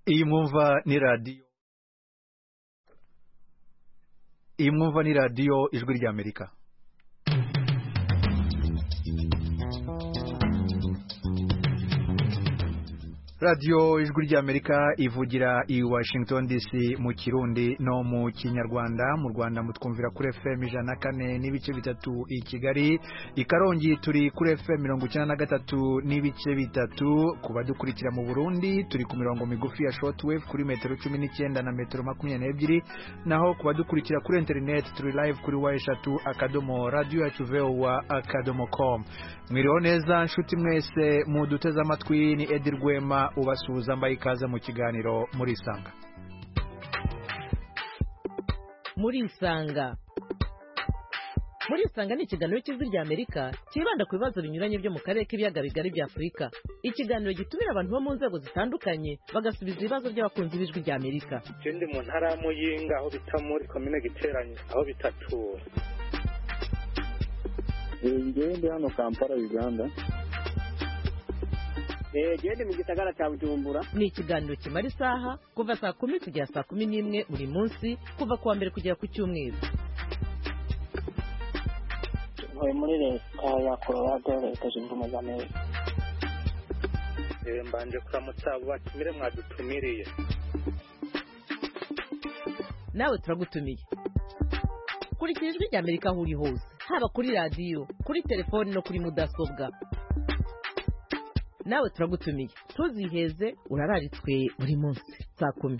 Iyi mwumva ni radiyo ijwi ry'Amerika. Radio ijwi ry'Amerika ivugira i Washington DC mu Kirundi no mu Kinyarwanda. Mu Rwanda mutwumvira kuri FM 104 n'ibice bitatu i Kigali, i Karongi turi kuri FM 93 n'ibice bitatu. Kuba dukurikira mu Burundi turi ku mirongo migufi ya shortwave kuri metero 19 na metero 22, naho kuba dukurikira kuri internet turi live kuri wa@radio.com. Mwiriho neza nshuti mwese muduteze amatwi, ni Edi Rwema ubasuhuza mbaye ikaze mu kiganiro Murisanga. Murisanga ni ikiganiro cy'ijwi ry'Amerika kibanda ku bibazo binyuranye byo mu karere k'ibiyaga bigari bya Afurika. Ikiganiro gitumira abantu bo mu nzego zitandukanye bagasubiza ibibazo by'abakunzi b'ijwi ry'Amerika. Ikindi mu ntara ya Muyinga aho bita muri komine Giteranye aho bitatura. Ngende hano Kampala Uganda. Gende mu gisagara cya Bujumbura. Ni ikiganiro kimara isaha kuva saa 10 kugera saa 11 buri munsi, kuva kuwa mbere kugera ku cyumweru. Muri leta ya Colorado, leta zunze ubumwe za Amerika. Mbanje kuramutsa abo batumire mwadutumiriye. Nawe turagutumiye. Kurikira ijwi ry'Amerika aho uri hose, haba kuri radio, kuri telefone no kuri mudasobwa. Nawe turagutumiye, tuziheze urararitswe buri munsi saa 10.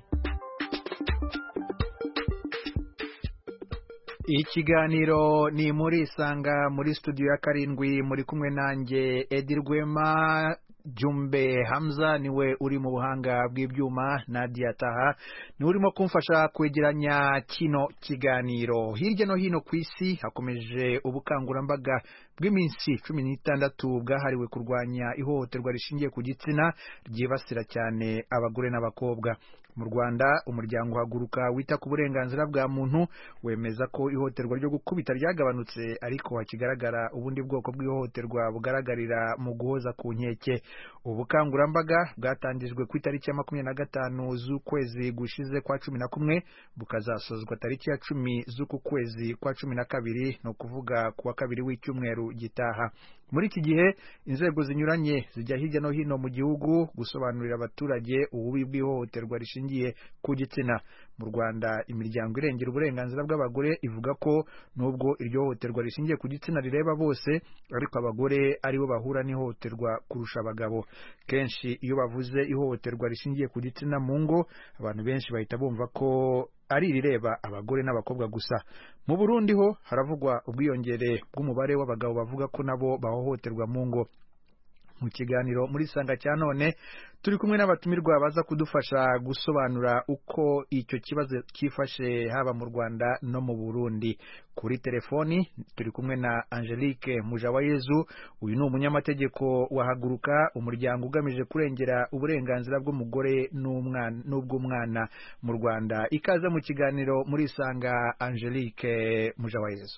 Ikiganiro ni Murisanga, muri studio ya 7 muri kumwe nanjye Edi Rwema. Jumbe Hamza niwe uri mu buhanga bw'ibyuma, Nadia Taha ni urimo kumfasha kwegeranya kino kiganiro. Hirya no hino ku isi hakomeje ubukangurambaga bw'iminsi 16 bwahariwe kurwanya ihohoterwa rishingiye ku gitsina ryibasira cyane abagore n'abakobwa. Mu Rwanda umuryango Haguruka wita ku burenganzira bwa muntu wemeza ko ihohoterwa ryo gukubita ryagabanutse, ariko hakigaragara ubundi bwoko bw'ihohoterwa bugaragarira mu guhoza ku nkeke. Ubukangurambaga bwatangijwe ku itariki ya 25 z'ukwezi gushize kwa 11 bukazasozwa tariki ya 10 z'uku kwezi kwa 12, no kuvuga kuwa kabiri w'icyumweru gitaha. Muri iki gihe inzego zinyuranye zijya hirya no hino mu gihugu gusobanurira abaturage ububi bw'ihohoterwa rishingiye ku gitsina. Mu Rwanda imiryango irengera uburenganzira bw'abagore ivuga ko nubwo iryo hohoterwa rishingiye ku gitsina rireba bose, ariko abagore aribo bahura n'ihohoterwa kurusha abagabo. Kenshi iyo bavuze ihohoterwa rishingiye ku gitsina mu ngo, abantu benshi bahita bumva ko ari rireba abagore n'abakobwa gusa. Mu Burundi ho haravugwa ubwiyongere bw'umubare w'abagabo bavuga ko nabo bahohoterwa mu ngo. Mu kiganiro Murisanga cya none turi kumwe n'abatumirwa baza kudufasha gusobanura uko icyo kibazo kifashe haba mu Rwanda no mu Burundi. Kuri telefoni turi kumwe na Angelique Mujawayezu. Uyu ni umunyamategeko wa Haguruka, umuryango ugamije kurengera uburenganzira bw'umugore n'ubw'umwana mu Rwanda. Ikaze mu kiganiro Murisanga, Angelique Mujawayezu.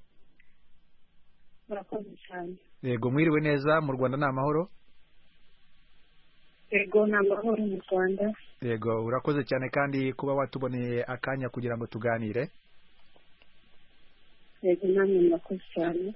Murakoze cyane. Yego, mwiriwe neza. Mu Rwanda ni amahoro? Yego, ni amahoro mu Rwanda. Yego, urakoze cyane kandi kuba watuboneye akanya kugira ngo tuganire. Yego, namwe murakoze cyane.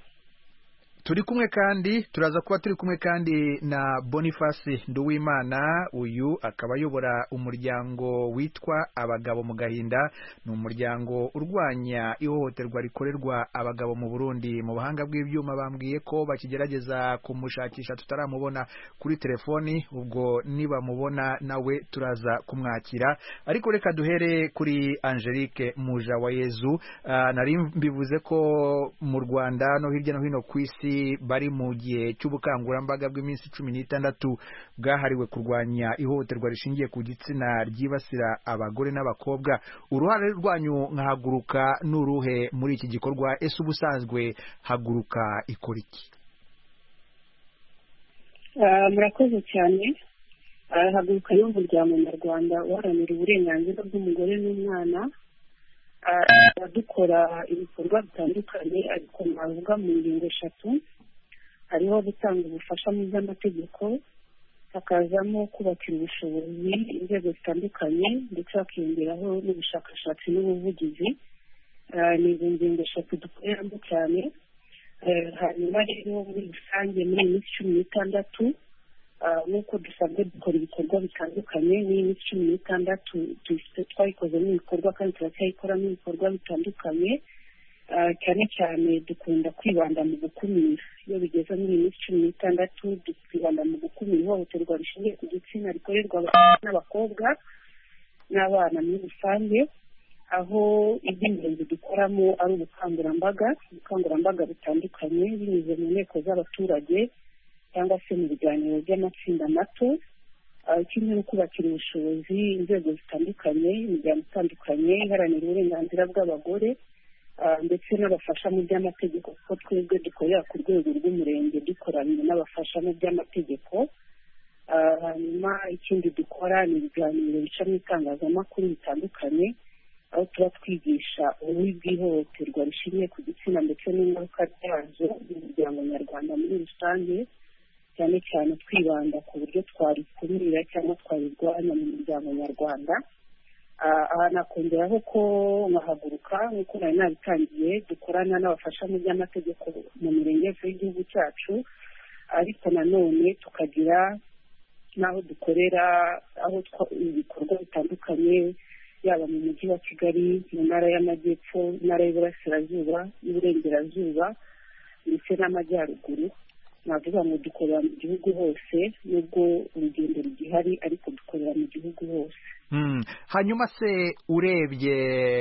Turaza kuba turi kumwe kandi na Boniface Nduwimana. Uyu akaba ayobora umuryango witwa Abagabo mu Gahinda. Ni umuryango urwanya ihohoterwa rikorerwa abagabo mu Burundi. Mu buhanga bw'ibyuma bambwiye ko bakigerageza kumushakisha tutaramubona kuri telefoni, ubwo niba mubona nawe turaza kumwakira. Ariko reka duhere kuri Angelique Mujawayezu. Nari mbivuze ko mu Rwanda no hirya no hino ku isi bari mu gihe cy'ubukangurambaga bw'iminsi 16 bwahariwe kurwanya ihohoterwa rishingiye ku gitsina ryibasira abagore n'abakobwa. Uruhare rwanyu nka Haguruka n'uruhe muri iki gikorwa? Ese ubusanzwe Haguruka ikora iki? Murakoze cyane. Haguruka ni umuryango mu Rwanda uharanira uburenganzira bw'umugore n'umwana. Dukora ibikorwa bitandukanye, ariko navuga mu ngingo 3. Hariho gutanga ubufasha mu by'amategeko, hakazamo kubakira ubushobozi inzego zitandukanye ndetse hakiyongeraho n'ubushakashatsi n'ubuvugizi. Ni izo ngingo eshatu dukoreramo cyane. Hanyuma rero muri rusange muri iyi minsi 16 nk'uko dusanzwe dukora ibikorwa bitandukanye, n'iyi minsi 16 twayikozemo ibikorwa kandi turacyayikoramo ibikorwa bitandukanye. Cyane cyane dukunda kwibanda mu gukumira. Iyo bigeze muri iyi minsi 16 twibanda mu gukumira ihohoterwa rishingiye ku gitsina rikorerwa n'abakobwa n'abana muri rusange, aho iby'ingenzi dukoramo ari ubukangurambaga butandukanye binyuze mu nteko z'abaturage cyangwa se mu biganiro by'amatsinda mato. Ikindi ni ukubakira ubushobozi inzego zitandukanye, imiryango itandukanye iharanira uburenganzira bw'abagore ndetse n'abafasha mu by'amategeko, kuko twebwe dukorera ku rwego rw'umurenge dukorana n'abafasha mu by'amategeko. Hanyuma ikindi dukora ni ibiganiro bica mu itangazamakuru bitandukanye, aho tuba twigisha ububi bw'ihohoterwa rishingiye ku gitsina ndetse n'ingaruka byazo mu muryango nyarwanda muri rusange, cyane cyane twibanda ku buryo twarikumira cyangwa twarirwanya mu muryango nyarwanda. Aha nakongeraho ko nkahaguruka nk'uko nari nabitangiye dukorana n'abafasha mu by'amategeko mu mirenge yose y'igihugu cyacu, ariko nanone tukagira n'aho dukorera aho ibikorwa bitandukanye, yaba mu mujyi wa Kigali, mu ntara y'Amajyepfo, intara y'Iburasirazuba, y'Iburengerazuba ndetse n'Amajyaruguru. Navuga ngo dukorera mu gihugu hose, nubwo urugendo rugihari ariko dukorera mu gihugu hose. Hanyuma se urebye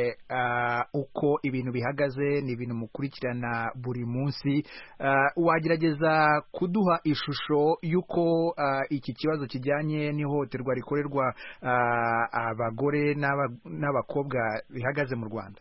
uko ibintu bihagaze, ni ibintu mukurikirana buri munsi, wagerageza kuduha ishusho y'uko iki kibazo kijyanye n'ihohoterwa rikorerwa abagore n'abakobwa bihagaze mu Rwanda?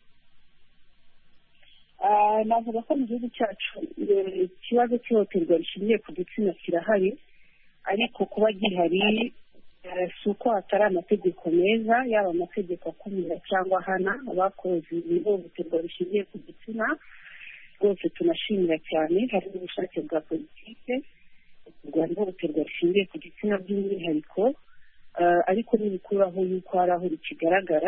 Navuga ko mu gihugu cyacu ikibazo cy'ihohoterwa rishingiye ku gitsina kirahari, ariko kuba gihari si uko hatari amategeko meza, yaba amategeko akumira cyangwa ahana abakoze ihohoterwa rishingiye ku gitsina. Rwose tunashimira cyane, hari n'ubushake bwa politike kurwanya ihohoterwa rishingiye ku gitsina by'umwihariko, ariko ntibikuraho yuko hari aho rikigaragara.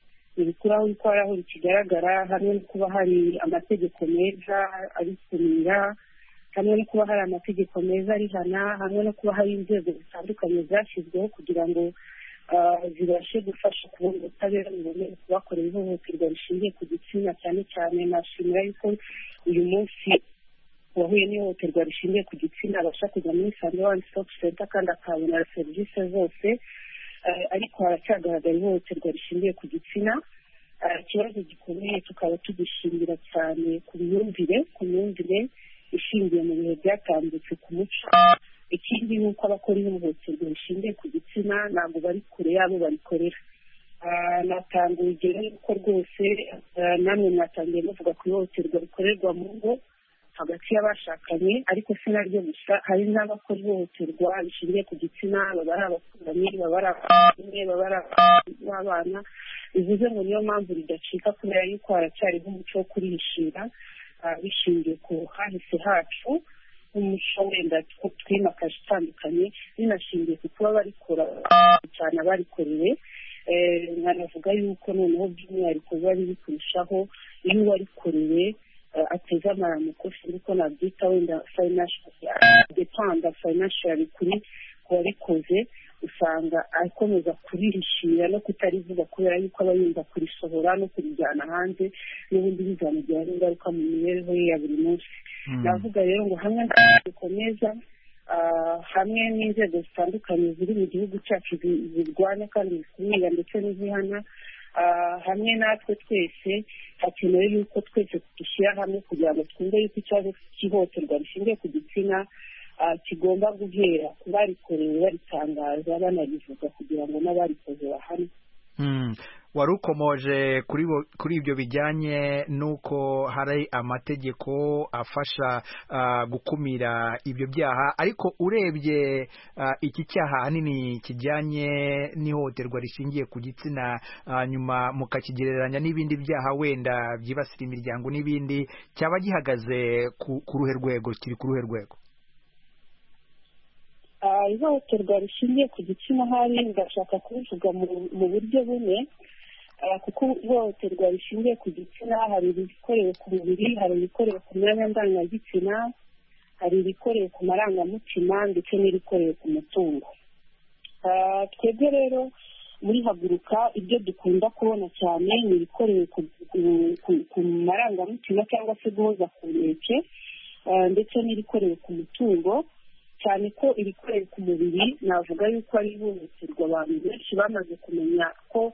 Hamwe no kuba hari amategeko meza abikumira, hamwe no kuba hari amategeko meza arihana, hamwe no kuba hari inzego zitandukanye zashyizweho kugira ngo zibashe gufasha kubona ubutabera buboneye ku bakorewe ihohoterwa rishingiye ku gitsina. Cyane cyane nashimira yuko uyu munsi uwahuye n'ihohoterwa rishingiye ku gitsina abasha kujya muri Isange One Stop Center kandi akabona serivisi zose, ariko haracyagaragara ihohoterwa rishingiye ku gitsina. Ikibazo gikomeye tukaba tugishingira cyane ku myumvire ishingiye mu bihe byatambutse ku muco. Ikindi ni uko abakora ihohoterwa rishingiye ku gitsina ntabwo bari kure yabo barikorera. Natanga urugero yuko rwose namwe mwatangiye muvuga ku ihohoterwa rikorerwa mu ngo hagati y'abashakanye, ariko si naryo gusa, hari n'abakora ihohoterwa rishingiye ku gitsina, baba ari abaturanyi, baba ari abavandimwe, baba ari abana. Bivuze ngo niyo mpamvu ridacika, kubera yuko haracyariho umuco wo kurihishira bishingiye ku hahise hacu, nk'umuco wenda twimakaje utandukanye, binashingiye ku kuba barikora cyane abarikorewe. Nkanavuga yuko noneho by'umwihariko biba biri kurushaho iyo uwarikorewe ateze amaramuko, ariko nabyita wenda financial kuri kuwabikoze, usanga akomeza kurihishira no kutarivuga kubera yuko aba yumva kurisohora no kurijyana hanze, n'ubundi bizamugira ingaruka mu mibereho ye ya buri munsi. Navuga rero ngo hamwe n'amategeko meza, hamwe n'inzego zitandukanye ziri mu gihugu cyacu zirwanya kandi zikumira ndetse n'izihana, hamwe natwe twese hakenewe yuko twese dushyira hamwe kugira ngo twumve yuko ikibazo cy'ihohoterwa rishingiye ku gitsina kigomba guhera ku barikorewe, baritangaza, banarivuga kugira ngo n'abarikoze bahanwe. Wari ukomoje kuri ibyo bijyanye n'uko hari amategeko afasha gukumira ibyo byaha, ariko urebye iki cyaha ahanini kijyanye n'ihohoterwa rishingiye ku gitsina, nyuma mukakigereranya n'ibindi byaha wenda byibasira imiryango n'ibindi, cyaba gihagaze ku ruhe rwego, kiri ku ruhe rwego? ihohoterwa rishingiye ku gitsina hari ndashaka kubivuga mu buryo bune, kuko ihohoterwa rishingiye ku gitsina hari irikorewe ku mubiri, hari irikorewe ku myanya ndangagitsina, hari irikorewe ku marangamutima ndetse n'irikorewe ku mutungo. Twebwe rero muri Haguruka ibyo dukunda kubona cyane ni ibikorewe ku marangamutima cyangwa se guhoza ku nkeke, ndetse n'irikorewe ku mutungo, cyane ko irikorewe ku mubiri navuga yuko ari ihohoterwa abantu benshi bamaze kumenya ko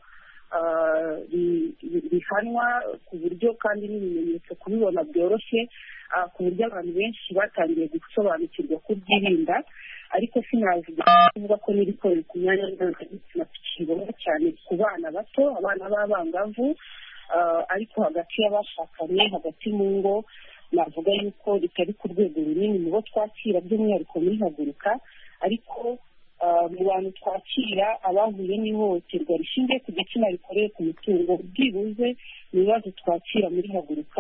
bihanwa ku buryo kandi n'ibimenyetso kubibona byoroshye, ku buryo abantu benshi batangiye gusobanukirwa kubyirinda, ariko sinavuga ko n'irikorewe ku myanya ndangagitsina tukibona cyane ku bana bato, abana b'abangavu, ariko hagati y'abashakanye, hagati mu ngo, navuga yuko ritari ku rwego runini mu bo twakira by'umwihariko muri Haguruka, ariko mu bantu twakira abahuye n'ihohoterwa rishingiye ku gitsina rikorewe ku mutungo, byibuze mu bibazo twakira muri Haguruka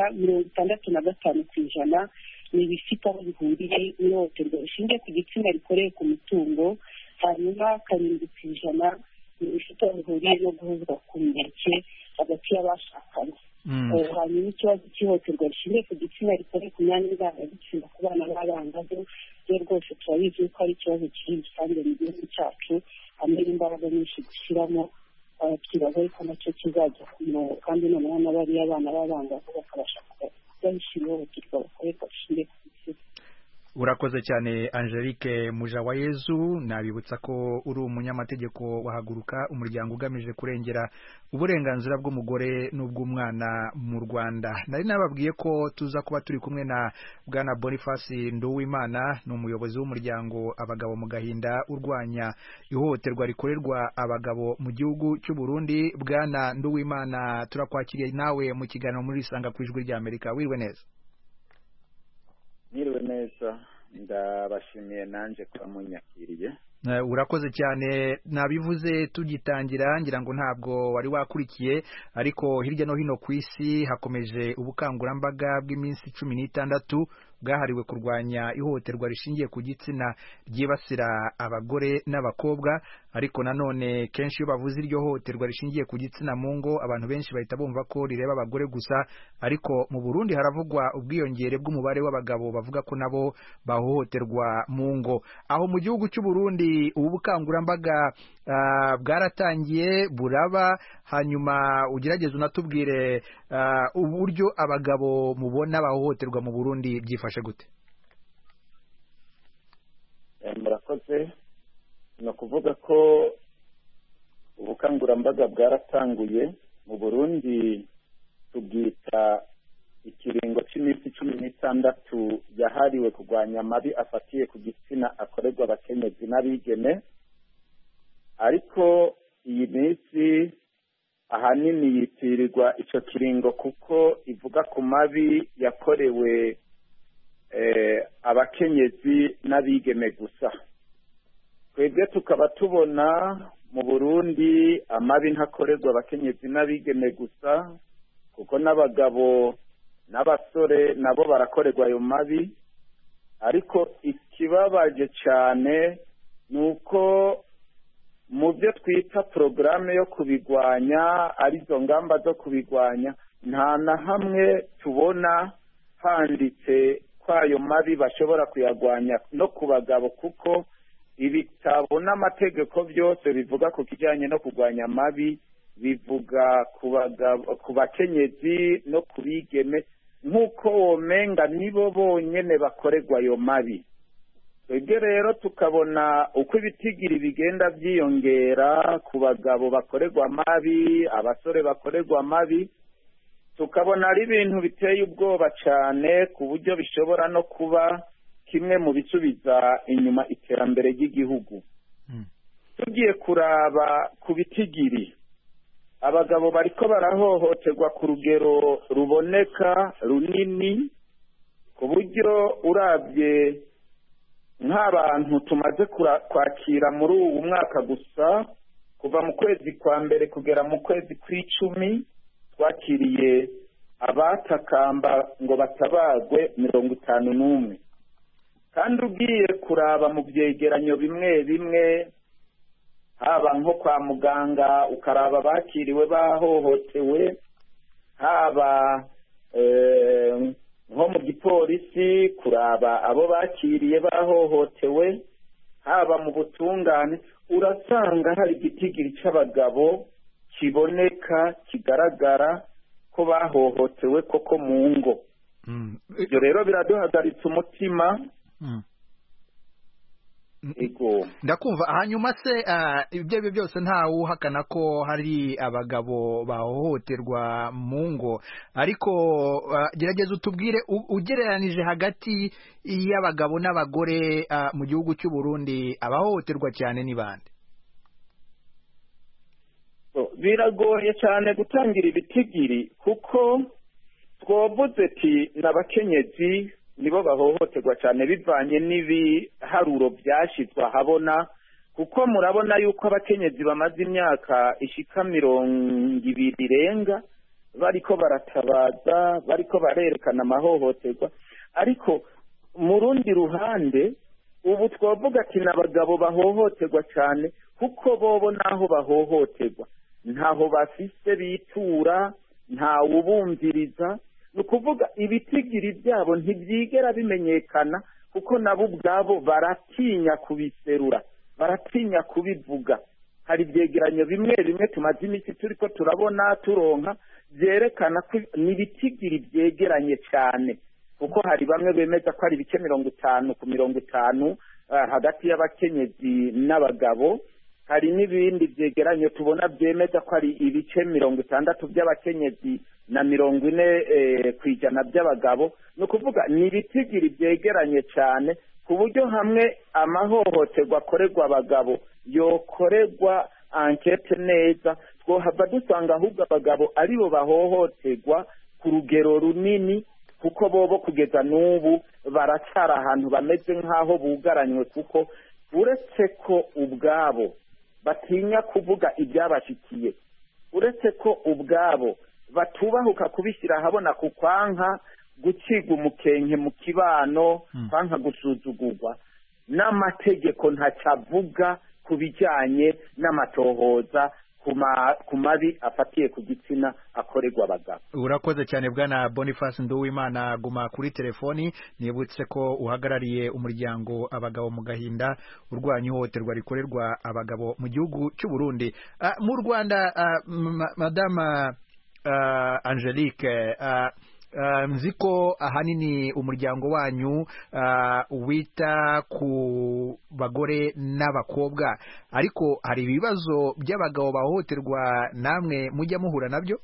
65% ni ibifite aho bihuriye n'ihohoterwa rishingiye ku gitsina rikorewe ku mutungo, hanyuma 7% ni ibifite aho bihuriye no guhuzwa ku nkeke hagati y'abashakanye. Hanyuma ikibazo cy'ihohoterwa rishingiye ku gitsina rikorewe ku myanya ndangagitsina ku bana b'abangavu, rero rwose turabizi ko ari ikibazo kiri rusange mu gihugu cyacu, hamwe n'imbaraga nyinshi dushyiramo, twibaza yuko nacyo kizajya ku murongo, kandi noneho n'abariya abana b'abangavu bakabasha kubahisha ihohoterwa bakorerwa rishingiye ku gitsina. Urakoze cyane Angelique Mujawayezu. Nabibutsa ko uri umunyamategeko wa Haguruka, umuryango ugamije kurengera uburenganzira bw'umugore n'ubw'umwana mu Rwanda. Nari nababwiye ko tuza kuba turi kumwe na Bwana Boniface Nduwimana, ni umuyobozi w'umuryango Abagabo mu Gahinda urwanya ihohoterwa rikorerwa abagabo mu gihugu cy'u Burundi. Bwana Nduwimana, turakwakiriye nawe mu kiganiro muri Isanga ku Ijwi ry'Amerika. Wirwe neza. Niriwe neza, ndabashimiye nanje kwa munyakiriye. Urakoze cyane. Nabivuze tugitangira, ngira ngo ntabwo wari wakurikiye, ariko hirya no hino ku isi hakomeje ubukangurambaga bw'iminsi 16 bwahariwe kurwanya ihohoterwa rishingiye ku gitsina ryibasira abagore n'abakobwa. Ariko nanone kenshi iyo bavuze iryo hohoterwa rishingiye ku gitsina mu ngo, abantu benshi bahita bumva ko rireba abagore gusa, ariko mu Burundi haravugwa ubwiyongere bw'umubare w'abagabo bavuga ko nabo bahohoterwa mu ngo. Aho mu gihugu cy'u Burundi ubu bukangurambaga bwaratangiye buraba, hanyuma ugerageze unatubwire uburyo abagabo mubona bahohoterwa mu Burundi byifashe gute? Murakoze. No kuvuga ko ubukangurambaga bwaratanguye mu Burundi, tubwita ikiringo cy'iminsi 16 yahariwe kurwanya amabi afatiye ku gitsina akorerwa abakenyezi n'abigeme. Ariko iyi minsi ahanini yitirirwa icyo kiringo kuko ivuga ku mabi yakorewe abakenyezi n'abigeme gusa. Twebwe tukaba tubona mu Burundi amabi ntakorerwa abakenyezi n'abigeme gusa, kuko n'abagabo n'abasore nabo barakorerwa ayo mabi. Ariko ikibabaje cyane nuko mu byo twita porogaramu yo kubigwanya, arizo ngamba zo kubigwanya, nta na hamwe tubona handitse ko ayo mabi bashobora kuyagwanya no ku bagabo, kuko ibitabo n'amategeko byose bivuga ku kijyanye no kurwanya amabi bivuga ku bakenyezi no ku bigeme, nk'uko womenga nibo bonyene bakorerwa ayo mabi. Twebwe rero tukabona uko ibitigiri bigenda byiyongera ku bagabo bakorerwa amabi, abasore bakorerwa amabi, tukabona ari ibintu biteye ubwoba cyane, ku buryo bishobora no kuba kimwe mu bisubiza inyuma iterambere ry'igihugu. Tugiye kuraba ku bitigiri, abagabo bariko barahohoterwa ku rugero ruboneka runini, ku buryo urabye nk'abantu tumaze kwakira muri ubu mwaka gusa, kuva mu kwezi kwa mbere kugera mu kwezi kw'icumi, twakiriye abatakamba ngo batabagwe 51. kandi ugiye kuraba mu byegeranyo bimwe bimwe haba nko kwa muganga ukaraba bakiriwe bahohotewe, haba nko mu gipolisi kuraba abo bakiriye bahohotewe, haba mu butungane, urasanga hari igitigiri cy'abagabo kiboneka kigaragara ko bahohotewe koko mu ngo. Ibyo rero biraduhagaritse umutima. Ndakumva. Hanyuma se ibyo byose ntawuhakana ko hari abagabo bahohoterwa mu ngo, ariko gerageza utubwire ugereranije hagati y'abagabo n'abagore mu gihugu cy'u Burundi abahohoterwa cyane ni bande? Biragoye cyane gutangira ibitigiri kuko twavuze ati n'abakenyezi nibo bahohoterwa cyane bivanye n'ibiharuro byashyizwe ahabona, kuko murabona yuko abakenyezi bamaze imyaka ishika 20 irenga bariko baratabaza, bariko barerekana amahohoterwa, ariko mu rundi ruhande ubu twavuga ati n'abagabo bahohoterwa cyane kuko bobo naho bahohoterwa ntaho bafise bitura, ntawubumviriza. Ni ukuvuga ibitigiri byabo ntibyigera bimenyekana kuko nabo ubwabo baratinya kubiserura, baratinya kubivuga. Hari ibyegeranyo bimwe bimwe tumaze iminsi turiko turabona turonka byerekana ko n'ibitigiri byegeranye cyane, kuko hari bamwe bemeza ko ari ibice 50 ku 50 hagati y'abakenyezi n'abagabo. Hari n'ibindi byegeranyo tubona byemeza ko ari ibice 60 by'abakenyezi na 40 kwijana by'abagabo. Ni ukuvuga ni ibitigiri byegeranye cyane ku buryo hamwe amahohoterwa akorerwa abagabo yokorerwa ankete neza, twohava dusanga ahubwo abagabo aribo bahohoterwa ku rugero runini, kuko bobo kugeza n'ubu baracara ahantu bameze nk'aho bugaranywe, kuko uretse ko ubwabo batinya kuvuga ibyabashikiye, uretse ko ubwabo batubahuka kubishyira ahabona ku kwanka guciga umukenke mu kibano, kwanka gusuzugurwa, n'amategeko ntacavuga ku bijyanye n'amatohoza ku mabi afatiye ku gitsina akorerwa abagabo. Urakoze cyane bwana Boniface Nduwimana, guma kuri telefoni. Nibutse ko uhagarariye umuryango abagabo mu gahinda urwanya ihohoterwa rikorerwa abagabo mu gihugu cy'u Burundi. Mu Rwanda madama Angelique, nzi ko ahanini umuryango wanyu wita ku bagore n'abakobwa, ariko hari ibibazo by'abagabo bahohoterwa namwe mujya muhura nabyo?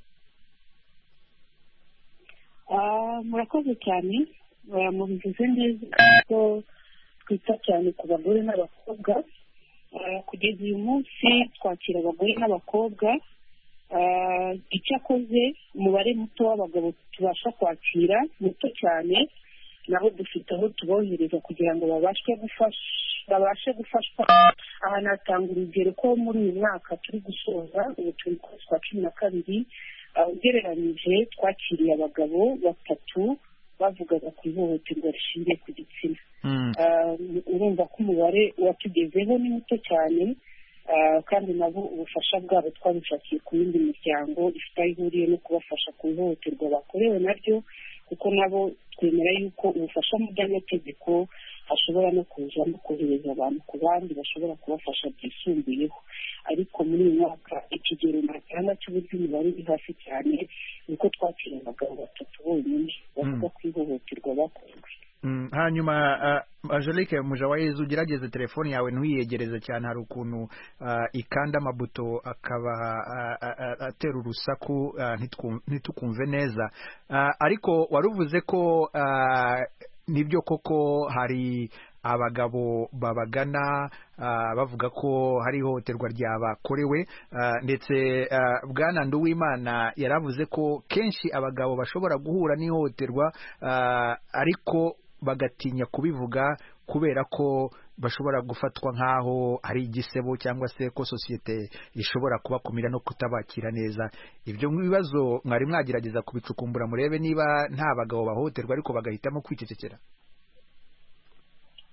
Murakoze cyane, mubivuze neza ko twita cyane ku bagore n'abakobwa. Kugeza uyu munsi twakira abagore n'abakobwa. Icyakoze umubare muto w'abagabo tubasha kwakira muto cyane, nabo dufite aho tubohereza kugira ngo babashe gufashwa. Aha natanga urugero ko muri uyu mwaka turi gusoza, ubu turi kwezi kwa 12, ugereranyije twakiriye abagabo 3 bavugaga ku ihohoterwa rishingiye ku gitsina. Urumva ko umubare watugezeho ni muto cyane, kandi nabo ubufasha bwabo twabishakiye ku yindi miryango ifite aho ihuriye no kubafasha ku ihohoterwa bakorewe naryo, kuko nabo twemera yuko ubufasha mu by'amategeko hashobora no kuza no kohereza abantu ku bandi bashobora kubafasha byisumbuyeho. Ariko muri uyu mwaka ikigero ntakiranga cy'uburyo imibare iri hasi cyane, nuko twakira abagabo 3 bonyine bavuga ku ihohoterwa bakorewe. Hanyuma Angelique Mujawayezu, ugerageze telefoni yawe ntuyiyegereze cyane, hari ukuntu ikanda amabuto akaba atera urusaku ntitukumve neza. Ariko waruvuze ko nibyo koko hari abagabo babagana bavuga ko hari ihohoterwa ryabakorewe, ndetse bwana Nduwimana yaravuze ko kenshi abagabo bashobora guhura n'ihohoterwa ariko bagatinya kubivuga kubera ko bashobora gufatwa nk'aho ari igisebo, cyangwa se ko sosiyete ishobora kubakumira no kutabakira neza. Ibyo bibazo mwari mwagerageza kubicukumbura murebe niba nta bagabo bahohoterwa ariko bagahitamo kwicecekera?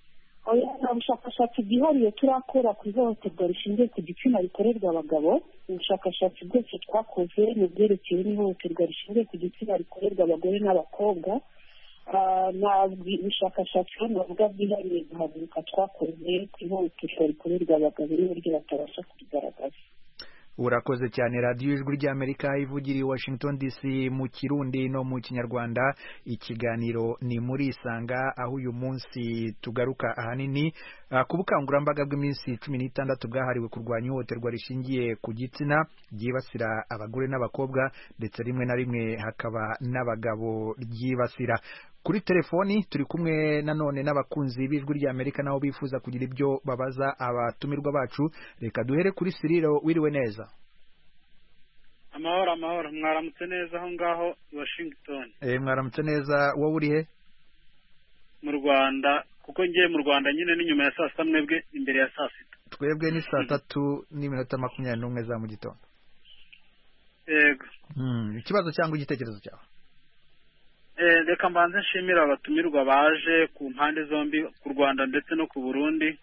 bushakashatsi bwihariye turakora ku ihohoterwa rishingiye ku gitsina rikorerwa abagabo. Ubushakashatsi bwose twakoze ni ubwerekeye n'ihohoterwa rishingiye ku gitsina rikorerwa abagore n'abakobwa. Nta bushakashatsi buvuga bwihariye guhaguruka twakoze ku ihohoterwa rikorerwa abagabo n'uburyo batabasha kurigaragaza. Urakoze cyane. radiyo ijwi ry'Amerika ivugira i Washington DC mu Kirundi no mu Kinyarwanda. Ikiganiro ni muri Isanga, aho uyu munsi tugaruka ahanini ku bukangurambaga bw'iminsi 16 bwahariwe kurwanya ihohoterwa rishingiye ku gitsina ryibasira abagore n'abakobwa, ndetse rimwe na rimwe hakaba n'abagabo ryibasira. Kuri telefoni turi kumwe nanone n'abakunzi b'ijwi ry'Amerika nabo bifuza kugira ibyo babaza abatumirwa bacu. Reka duhere kuri Cyril. Wiriwe neza? Amahoro mwaramutse neza aho ngaho i Washington? Mwaramutse neza. Wowe uri he? Mu Rwanda, kuko ngiye mu Rwanda nyine ni nyuma ya saa sita, mwebwe imbere ya saa sita. Twebwe ni saa 3:21 za mu gitondo. Yego. Ikibazo cyangwa igitekerezo cyawe? Reka mbanze nshimira abatumirwa baje ku mpande zombi, ku Rwanda ndetse no ku Burundi.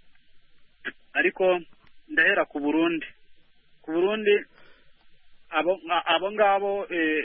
Ariko ndahera ku Burundi. Ku Burundi abo ngabo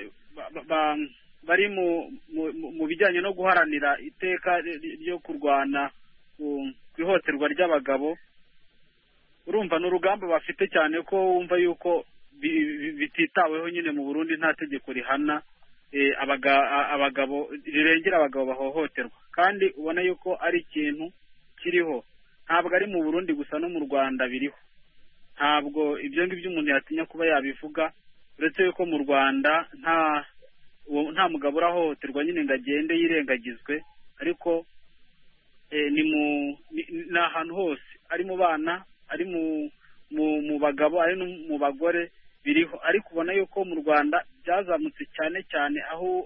bari mu bijyanye no guharanira iteka ryo kurwana ku ihohoterwa ry'abagabo. Urumva n'urugamba bafite cyane ko wumva yuko bititaweho nyine mu Burundi nta tegeko rihana abagabo rirengera abagabo bahohoterwa, kandi ubona yuko ari ikintu kiriho. Ntabwo ari mu Burundi gusa, no mu Rwanda biriho. Ntabwo ibyo ngibyo umuntu yatinya kuba yabivuga, uretse yuko mu Rwanda nta mugabo urahohoterwa nyine ngo agende yirengagizwe, ariko ni ahantu hose, ari mu bana, ari mu bagabo, ari no mu bagore biriho. Ariko ubona yuko mu Rwanda byazamutse cyane cyane aho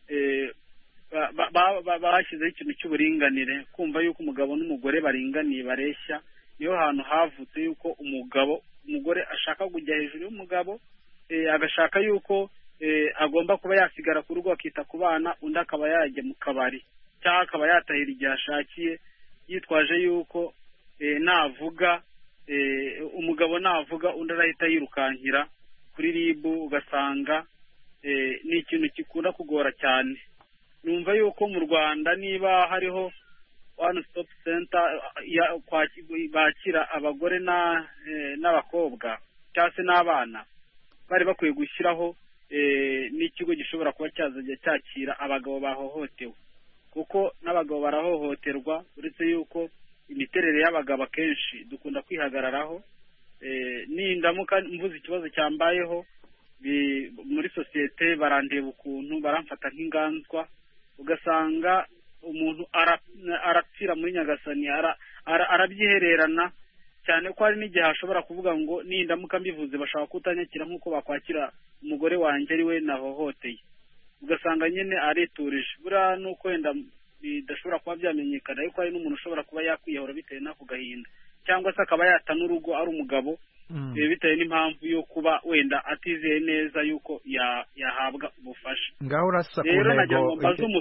bashyizeho ikintu cy'uburinganire, kumva yuko umugabo n'umugore baringaniye bareshya. Niyo hantu havutse yuko umugore ashaka kujya hejuru y'umugabo, agashaka yuko agomba kuba yasigara ku rugo akita ku bana, undi akaba yajya mu kabari cyangwa akaba yatahira igihe ashakiye, yitwaje yuko navuga umugabo navuga undi arahita yirukankira kuri RIB. Ugasanga ni ikintu gikunda kugora cyane. Numva yuko mu Rwanda niba hariho one stop center bakira abagore n'abakobwa cyangwa se n'abana, bari bakwiye gushyiraho n'ikigo gishobora kuba cyazajya cyakira abagabo bahohotewe, kuko n'abagabo barahohoterwa. Uretse yuko imiterere y'abagabo akenshi dukunda kwihagararaho. Nindamuka mvuze ikibazo cyambayeho muri sosiyete, barandeba ukuntu, baramfata nk'inganzwa. Ugasanga umuntu arapfira muri nyagasani, arabyihererana cyane ko hari n'igihe ashobora kuvuga ngo nindamuka mbivuze bashaka kutanyakira nk'uko bakwakira umugore wanjye ari we nahohoteye. Ugasanga nyine ariturije. Buriya nuko wenda bidashobora kuba byamenyekana, ariko hari n'umuntu ushobora kuba yakwiyahura bitewe n'ako gahinda, cyangwa se akaba yata n'urugo ari umugabo bitewe n'impamvu yo kuba wenda atizeye neza yuko yahabwa ubufasha. Ngaho urasa ku rero ntego. nagira ngo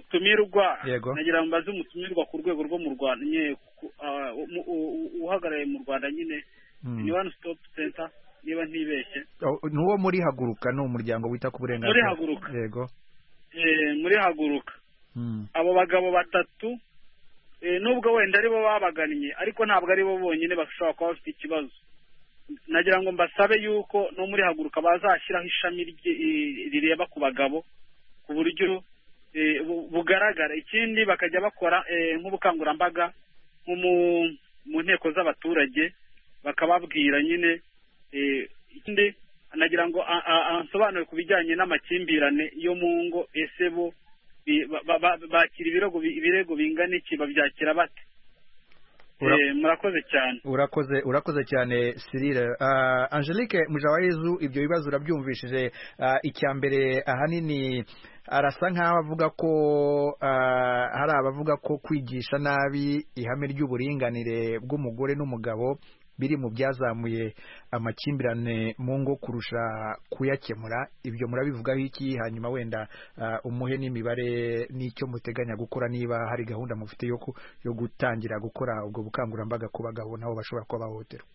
mbaze umutumirwa ku rwego rwo mu Rwanda nyine uhagarariye mu Rwanda nyine ni one stop center niba ntibeshye. Nuwo muri Haguruka, ni umuryango wita ku burenganzira. Muri Haguruka. Yego. Muri Haguruka. Abo bagabo batatu nubwo wenda aribo babagannye, ariko ntabwo aribo bonyine bashobora kuba bafite ikibazo. Nagira ngo mbasabe yuko no muri Haguruka bazashyiraho ishami rireba ku bagabo ku buryo bugaragara. Ikindi bakajya bakora nk'ubukangurambaga mu nteko z'abaturage, bakababwira nyine. Ikindi nagira ngo ansobanure ku bijyanye n'amakimbirane yo mu ngo. Ese bo bakira ibirego bingana iki, babyakira bate? Murakoze cyane. Urakoze cyane Cyril. Angelique Mujawayezu, ibyo bibazo urabyumvishije. Icya mbere ahanini arasa nk'aho avuga ko hari abavuga ko kwigisha nabi ihame ry'uburinganire bw'umugore n'umugabo biri mu byazamuye amakimbirane mu ngo kurusha kuyakemura. Ibyo murabivugaho iki? Hanyuma wenda umuhe n'imibare n'icyo muteganya gukora niba hari gahunda mufite yo gutangira gukora ubwo bukangurambaga ku bagabo nabo bashobora kuba bahohoterwa.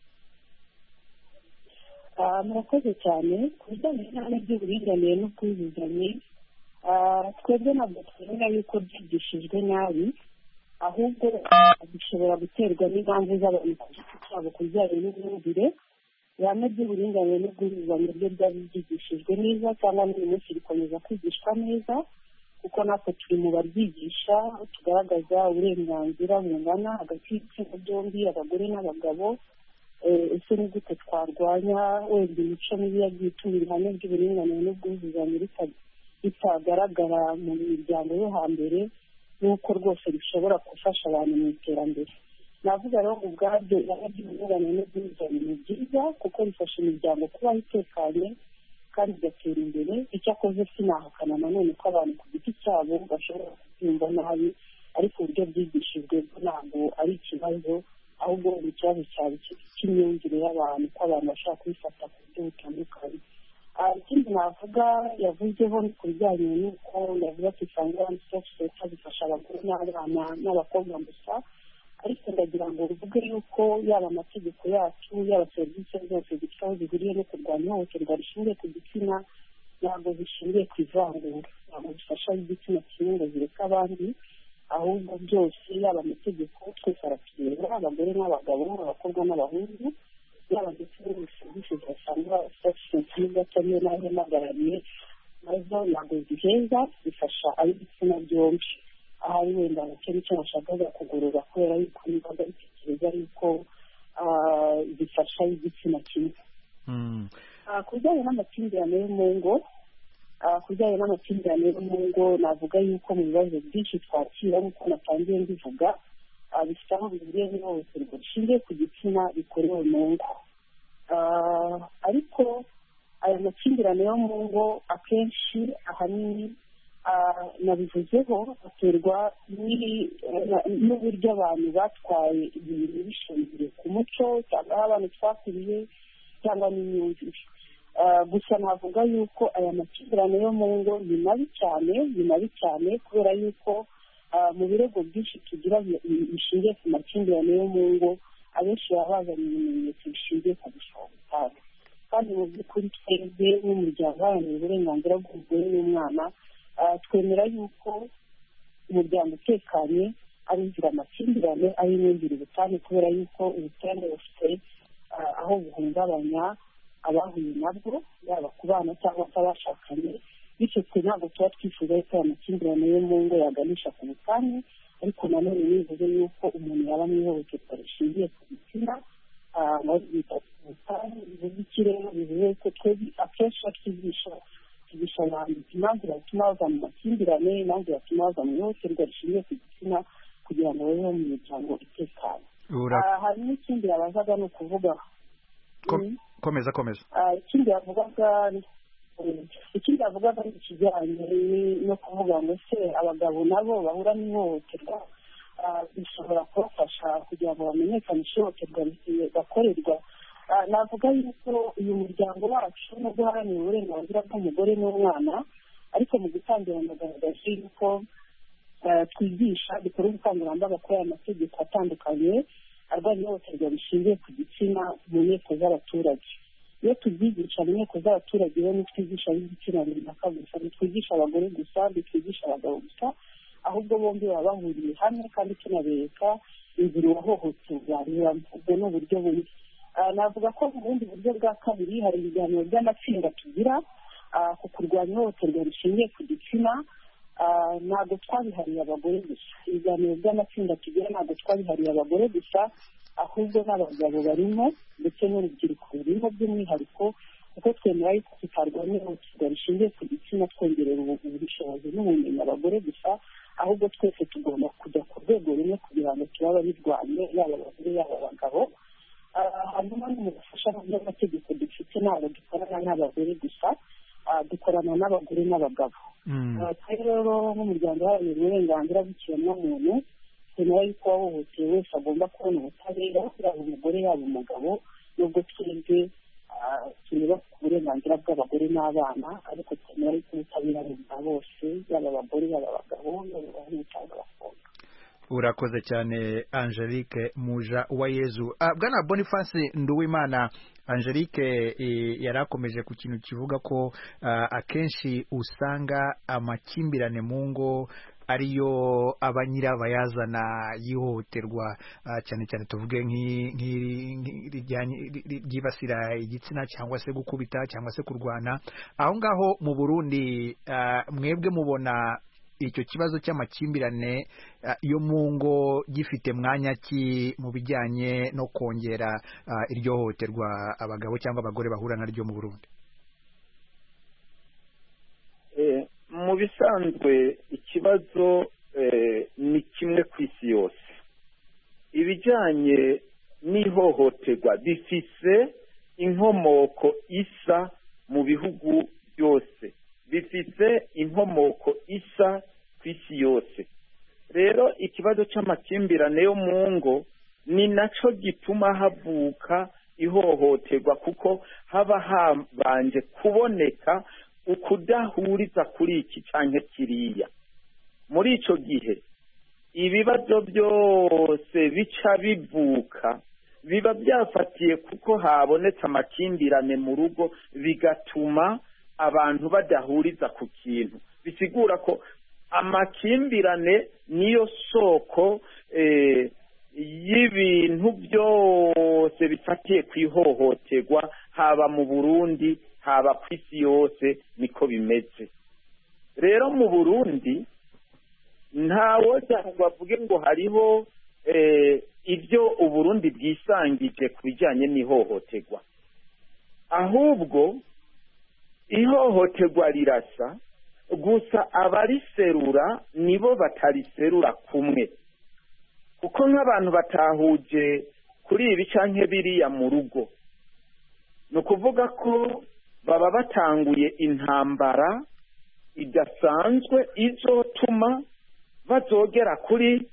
Murakoze cyane. Ku bijyanye n'ihame ry'uburinganire n'ubwuzuzanye, twebwe ntabwo twemera yuko byigishijwe nabi, ahubwo bishobora guterwa n'impamvu z'abantu ku giti cyabo ku bijyanye n'imyumvire. Ihame ry'uburinganire n'ubwuzuzanye ryo ryari ryigishijwe neza cyangwa n'uyu munsi rikomeza kwigishwa neza, kuko natwe turi mu baryigisha, tugaragaza uburenganzira bungana hagati y'ibitsina byombi, abagore n'abagabo. Ese ni gute twarwanya wenda imico mibi yagiye ituma ihame ry'uburinganire n'ubwuzuzanye ritagaragara mu miryango yo hambere, n'uko rwose bishobora gufasha abantu mu iterambere. Navuga rero ubwabyo ihame ry'uburinganire n'ubwuzuzanye ni byiza kuko bifasha imiryango kubaho itekanye kandi igatera imbere. Icyakoze sinahakana nanone ko abantu ku giti cyabo bashobora kubyumva nabi, ariko uburyo byigishijwe ntabwo ari ikibazo, ahubwo ni ikibazo cy'imyumvire y'abantu, ko abantu bashobora kubifata ku buryo butandukanye. Ikindi navuga yavuzeho ni ku bijyanye n'uko yavuze ati Isange Stop Center zifasha abagore n'abana n'abakobwa gusa, ariko ndagira ngo bivuge yuko yaba amategeko yacu, yaba serivisi zose zifite aho zihuriye no kurwanya ihohoterwa rishingiye ku gitsina, ntabwo zishingiye ku ivangura, ntabwo zifasha igitsina kimwe ngo zireke abandi, ahubwo byose yaba amategeko twese aratureba, abagore n'abagabo, abakobwa n'abahungu, yaba ndetse muri serivisi za Isange Stop Center gatamye n'ahenagarariye, nazo ntabwo ziheza, zifasha ab'ibitsina byombi. Ahari wenda nicyo nashakaga kugorora, kubera yuko nibaga bitekereza yuko zifasha igitsina kimwe. Ku bijyanye n'amakimbirane yo mu ngo, navuga yuko mu bibazo byinshi twakira nk'uko natangiye mbivuga, bifite aho bihuriye n'ihohoterwa rishingiye ku gitsina bikorewe mu ngo. Ariko aya makimbirane yo mu ngo akenshi ahanini nabivuzeho aterwa n'uburyo abantu batwaye ibintu bishingiye ku muco cyangwa aho abantu twakuriye cyangwa n'imyumvire. Gusa navuga yuko aya makimbirane yo mu ngo ni mabi cyane kubera yuko mu birego byinshi tugira bishingiye ku makimbirane yo mu ngo, abenshi baba bazanye ibimenyetso bishingiye ku gushaka, kandi mu by'ukuri twebwe n'umuryango uharanira uburenganzira bw'umugore n'umwana twemera yuko umuryango utekanye ari inzira amakimbirane ari imyumvire ubutane, kubera yuko ubutane bufite aho buhungabanya abahuye nabwo, yaba ku bana cyangwa se abashakanye. Bityo twe ntabwo tuba twifuza yuko aya makimbirane yo mu ngo yaganisha ku butane, ariko nanone bivuze yuko umuntu yaba mu ihohoterwa rishingiye ku gitsina, nawe bita ubutane. Bivuze iki rero? bivuze ko twebwe akenshi twigisha abantu impamvu yatuma bava mu makimbirane, impamvu yatuma bava mu ihohoterwa rishingiye ku gitsina, kugira ngo babeho mu miryango itekanye. Hari n'ikindi yabazaga ni ukuvuga komeza ikindi yavugaga ni ikijyanye no kuvuga ngo se abagabo nabo bahura n'ihohoterwa bishobora kubafasha kugira ngo bamenyekanishe ihohoterwa bakorerwa. Navuga yuko uyu muryango wacu no guharanira uburenganzira bw'umugore n'umwana, ariko mu gutangira ndagaragaje yuko twigisha dukora ubukangurambaga kuri aya mategeko atandukanye arwanya ihohoterwa rishingiye ku gitsina mu nteko z'abaturage. Iyo tubyigisha mu nteko z'abaturage rero ntitwigisha ab'igitsina runaka gusa, ntitwigisha abagore gusa, ntitwigisha abagabo gusa, ahubwo bombi baba bahuriye hamwe kandi tunabereka inzira uwahohoterwa anyuramo. Ubwo ni uburyo bumwe. Navuga ko mu bundi buryo bwa kabiri hari ibiganiro by'amatsinda tugira ku kurwanya ihohoterwa rishingiye ku gitsina. Ntabwo twabihariye abagore gusa, ibiganiro by'amatsinda tugira ntabwo twabihariye abagore gusa, ahubwo n'abagabo barimo ndetse n'urubyiruko rurimo by'umwihariko, kuko twemera yuko tutarwanya ihohoterwa rishingiye ku gitsina twongerera ubushobozi n'ubumenyi abagore gusa, ahubwo twese tugomba kujya ku rwego rumwe kugira ngo tube ababirwanye, yaba abagore yaba abagabo. Hanyuma no mu bufasha bw'amategeko dufite ntabwo dukorana n'abagore gusa, dukorana n'abagore n'abagabo. Rero nk'umuryango uharanira uburenganzira bw'ikiremwamuntu twemera yuko uwahohotewe wese agomba kubona ubutabera yaba umugore yaba umugabo, nubwo twebwe tureba ku burenganzira bw'abagore n'abana, ariko twemera yuko ubutabera bwa bose, yaba abagore yaba abagabo, yaba abahungu cyangwa abakobwa. Urakoze cyane Angelique Muja wa Yezu. Bwana Boniface Nduwimana, Angelique yarakomeje ku kintu kivuga ko akenshi usanga amakimbirane mu ngo ariyo abanyirabayazana yihohoterwa, cyane cyane tuvuge ryibasira igitsina cyangwa se gukubita cyangwa se kurwana. Aho ngaho mu Burundi mwebwe mubona icyo kibazo cy'amakimbirane yo mu ngo gifite mwanya ki mu bijyanye no kongera iryo hohoterwa abagabo cyangwa abagore bahura naryo mu Burundi? Mu bisanzwe ikibazo ni kimwe ku isi yose. Ibijyanye n'ihohoterwa bifise inkomoko isa mu bihugu byose, bifite inkomoko isa ku isi yose. Rero ikibazo cy'amakimbirane yo mu ngo ni nacyo gituma havuka ihohoterwa, kuko haba habanje kuboneka ukudahuriza kuri iki cyangwa kiriya. Muri icyo gihe ibibazo byose bica bivuka biba byafatiye kuko habonetse amakimbirane mu rugo, bigatuma abantu badahuriza ku kintu. Bisigura ko amakimbirane niyo soko y'ibintu byose bifatiye ku ihohoterwa, haba mu Burundi haba ku isi yose niko bimeze. Rero mu Burundi ntawo cyangwa avuge ngo hariho ibyo Uburundi bwisangije ku bijyanye n'ihohoterwa, ahubwo ihohoterwa rirasa, gusa abariserura nibo batariserura kumwe, kuko nk'abantu batahuje kuri ibi canke biriya mu rugo, ni ukuvuga ko baba batanguye intambara idasanzwe izotuma bazogera kuri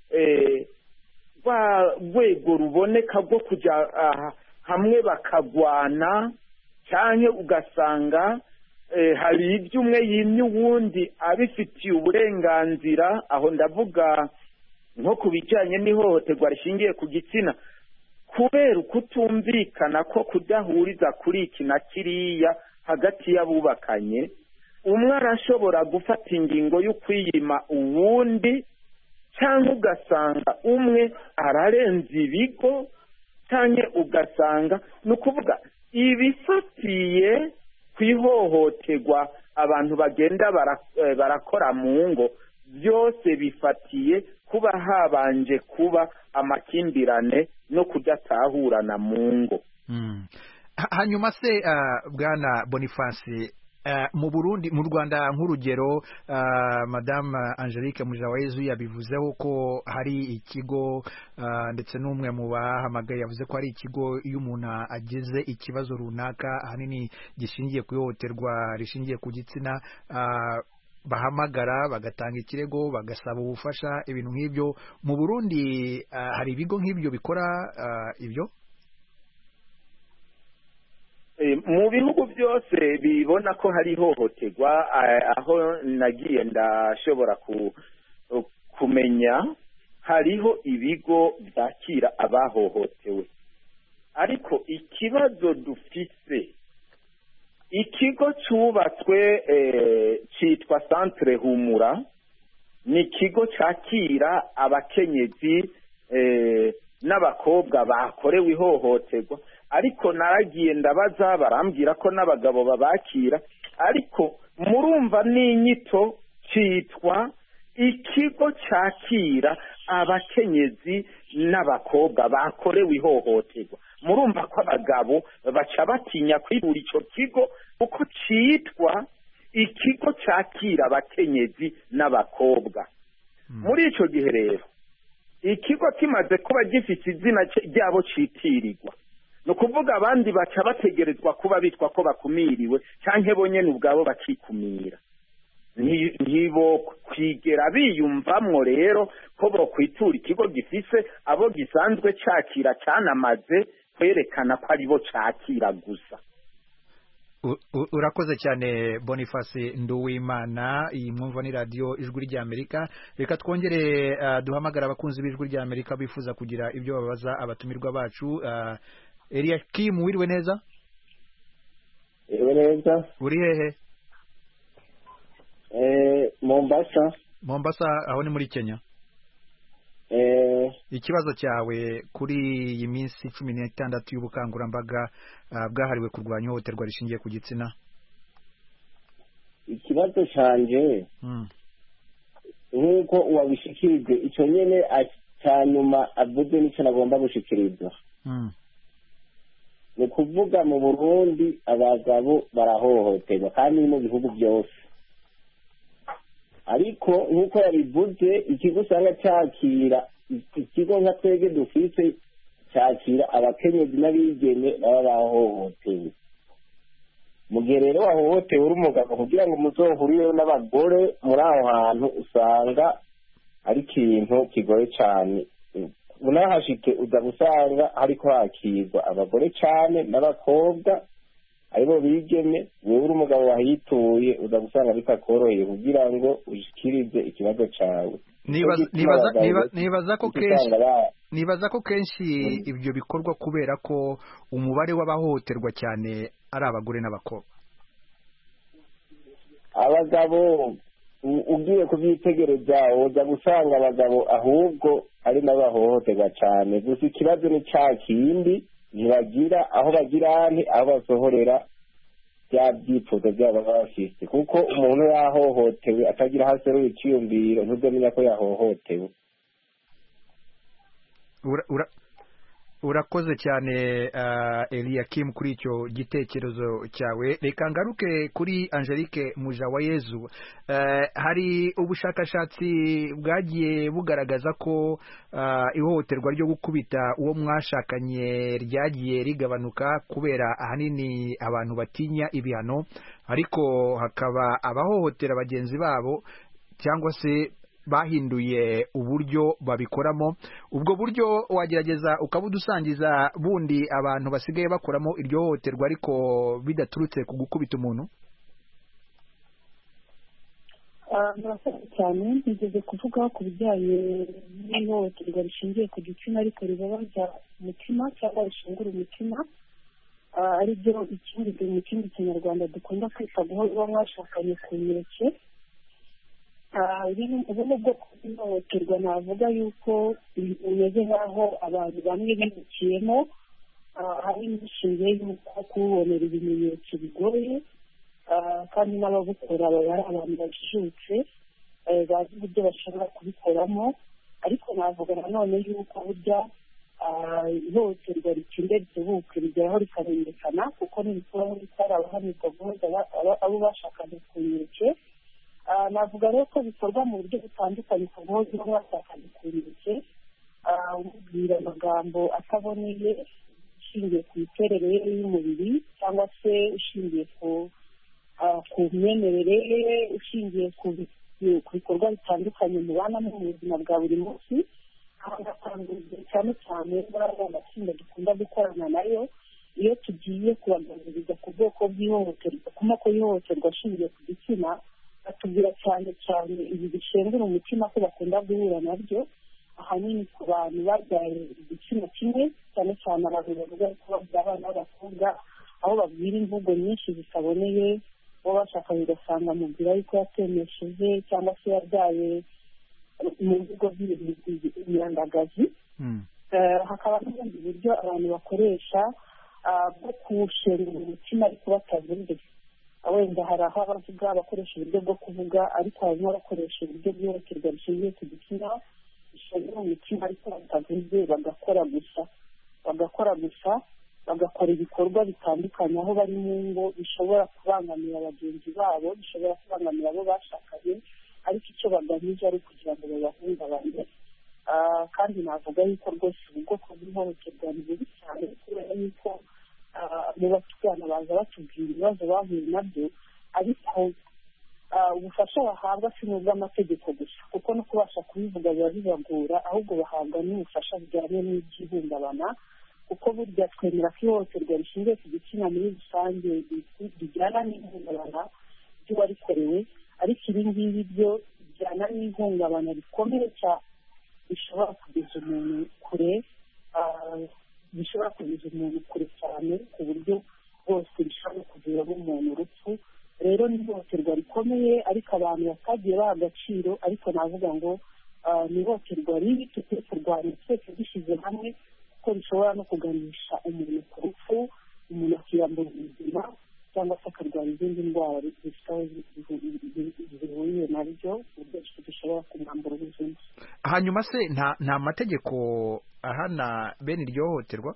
rwa rwego ruboneka rwo kujya hamwe bakagwana, cyane ugasanga hari ibyo umwe yimye uwundi abifitiye uburenganzira. Aho ndavuga nko ku bijyanye n'ihohoterwa rishingiye ku gitsina, kubera ukutumvikana ko kudahuriza kuri iki na kiriya hagati y'abubakanye, umwe arashobora gufata ingingo yo kwiyima uwundi, cyangwa ugasanga umwe ararenza ibigo, cyangwa ugasanga ni ukuvuga ibifatiye ku ihohoterwa abantu bagenda barakora mu ngo, byose bifatiye kuba habanje kuba amakimbirane no kudatahurana mu ngo. Hanyuma se Bwana Boniface, mu Burundi, mu Rwanda nk'urugero, Madame Angelique Muja wa Yezu yabivuzeho ko hari ikigo, ndetse n'umwe mu bahamagaye yavuze ko hari ikigo iyo umuntu agize ikibazo runaka ahanini gishingiye ku ihohoterwa rishingiye ku gitsina, bahamagara bagatanga ikirego bagasaba ubufasha, ibintu nk'ibyo. Mu Burundi hari ibigo nk'ibyo bikora ibyo? Mu bihugu byose bibona ko hari ihohoterwa, aho nagiye ndashobora kumenya hariho ibigo byakira abahohotewe. Ariko ikibazo dufise, ikigo cyubatswe cyitwa Centre Humura, ni ikigo cyakira abakenyezi n'abakobwa bakorewe ihohoterwa. Ariko naragiye ndabaza barambwira ko n'abagabo babakira, ariko murumva n'inyito cyitwa ikigo cyakira abakenyezi n'abakobwa bakorewe ihohoterwa. Murumva ko abagabo baca batinya kwibura icyo kigo, kuko cyitwa ikigo cyakira abakenyezi n'abakobwa. Muri icyo gihe rero ikigo kimaze kuba gifite izina ryabo citirirwa, ni ukuvuga abandi baca bategerezwa kuba bitwa ko bakumiriwe, cyangwa bo nyine ubwabo bakikumira. ntibo kwigera biyumvamwo rero ko bokwitura ikigo gifise abo gisanzwe cakira canamaze kwerekana ko aribo cakira gusa. Urakoze cyane Boniface Nduwimana. Iyi mwumva ni radio Ijwi ry'Amerika. Reka twongere duhamagara abakunzi b'Ijwi ry'Amerika bifuza kugira ibyo babaza abatumirwa bacu. Eliakim, wiriwe neza? Neza. Uri hehe? Mombasa, aho ni muri Kenya. Ikibazo cyawe kuri iyi minsi 16 y'ubukangurambaga bwahariwe kurwanya ihohoterwa rishingiye ku gitsina. Ikibazo canje nk'uko uwabishikirije icyo nyene cyanyuma avuze n'icyo nagomba gushikiriza. Ni kuvuga mu Burundi abagabo barahohoterwa kandi mu bihugu byose, ariko nk'uko yabivuze ikigo usanga cyakira, ikigo nka twebwe dufite cyakira abakenyezi n'abigeme baba bahohotewe. Mu gihe rero wahohotewe uri umugabo kugira ngo muzohurireyo n'abagore muri aho hantu usanga ari ikintu kigoye cyane. Unahashike uza gusanga hariko hakirwa abagore cyane n'abakobwa aribo bigeme, wewe uri umugabo wahituye uza gusanga bitakoroheye kugira ngo ushikirize ikibazo cyawe. Nibaza ko kenshi ibyo bikorwa kubera ko umubare w'abahohoterwa cyane ari abagore n'abakobwa. Abagabo ugiye kubyitegereza uza gusanga abagabo ahubwo ari n'abahohoterwa cyane. Gusa ikibazo ni cya kindi, ntibagira aho bagira aho basohorera bya byifuzo byabo baba bafite, kuko umuntu yahohotewe atagira aho aserura icyiyumviro ntuzamenya ko yahohotewe. Urakoze cyane Eliakim kuri icyo gitekerezo cyawe. Reka ngaruke kuri Angelique Mujawayezu. Hari ubushakashatsi bwagiye bugaragaza ko ihohoterwa ryo gukubita uwo mwashakanye ryagiye rigabanuka kubera ahanini abantu batinya ibihano, ariko hakaba abahohotera bagenzi babo cyangwa se bahinduye uburyo babikoramo. Ubwo buryo wagerageza ukabudusangiza bundi abantu basigaye bakoramo iryo hohoterwa ariko bidaturutse ku gukubita umuntu? Murakoze cyane. Nigeze kuvuga ku bijyanye n'ihohoterwa rishingiye ku gitsina ariko ribabaza umutima cyangwa rishingura umutima, ari byo ikindi mu kindi kinyarwanda dukunda kwita guhora mwashakanye ku nkeke. Ubu ni ubwoko bw'ihohoterwa navuga yuko bumeze nk'aho abantu bamwe bimukiyemo, hari n'inshinge y'uko kubonera ibimenyetso bigoye, kandi n'ababukora baba ari abantu bajijutse bazi uburyo bashobora kubikoramo. Ariko navuga nanone yuko burya ihohoterwa ritinda ritebuke rigeraho rikarengekana, kuko n'ibikora bitari abahanirwa guhoza abo bashakanye ku nkeke. Navuga rero ko bikorwa mu buryo butandukanye ku guhoza uwo mwashakanye ku nkeke, umubwira amagambo ataboneye ushingiye ku miterere y'umubiri, cyangwa se ushingiye ku myemerere, ushingiye ku bikorwa bitandukanye mubana mu buzima bwa buri munsi. Agatangurira cyane cyane n'amatsinda dukunda gukorana nayo, iyo tugiye kubaganiriza ku bwoko bw'ihohoterwa, ku moko y'ihohoterwa ashingiye ku gitsina, batubwira cyane cyane ibi bishengura umutima ko bakunda guhura nabyo, ahanini ku bantu babyaye igitsina kimwe, cyane cyane abantu bavuga ko babyara abana b'abakobwa, aho babwira imvugo nyinshi zitaboneye, uwo bashaka bigasanga mubwira yuko yatemesheje cyangwa se yabyaye mu mvugo z'imyandagazi. Hakaba n'ubundi buryo abantu bakoresha bwo kuwushengura umutima ariko batavuze. Wenda hari aho abavuga bakoresha uburyo bwo kuvuga, ariko hari n'abakoresha uburyo bw'ihohoterwa rishingiye ku gitsina bishengura umutima ariko batavuze, bagakora gusa bagakora ibikorwa bitandukanye aho bari mu ngo bishobora kubangamira bagenzi babo, bishobora kubangamira abo bashakanye, ariko icyo bagamije ari kugira ngo babahungabanye. Kandi navuga yuko rwose ubu bwoko bw'ihohoterwa ni bubi cyane, kubera yuko mu batugana baza batubwira ibibazo bahuye nabyo, ariko ubufasha bahabwa si n'ubw'amategeko gusa kuko no kubasha kubivuga biba bibagora ahubwo bahabwa n'ubufasha bujyanye n'iby'ihungabana kuko burya twemera ko ihohoterwa rishingiye ku gitsina muri rusange bijyana n'ihungabana ry'uwarikorewe ariko ibi ngibi byo bijyana n'ihungabana rikomeye cyane bishobora kugeza umuntu kure cyane ku buryo bwose bishobora kuviramo umuntu urupfu rero ni ihohoterwa rikomeye ariko abantu batagiye baha agaciro ariko navuga ngo ni ihohoterwa ribi tukwiye kurwanya twese dushyize hamwe kuko rishobora no kuganisha umuntu ku rupfu umuntu akiyambura ubuzima cyangwa se akarwara izindi ndwara zifite aho zihuriye naryo uburyo dushobora kumwambura ubuzima. Hanyuma se nta mategeko ahana bene iryo hohoterwa?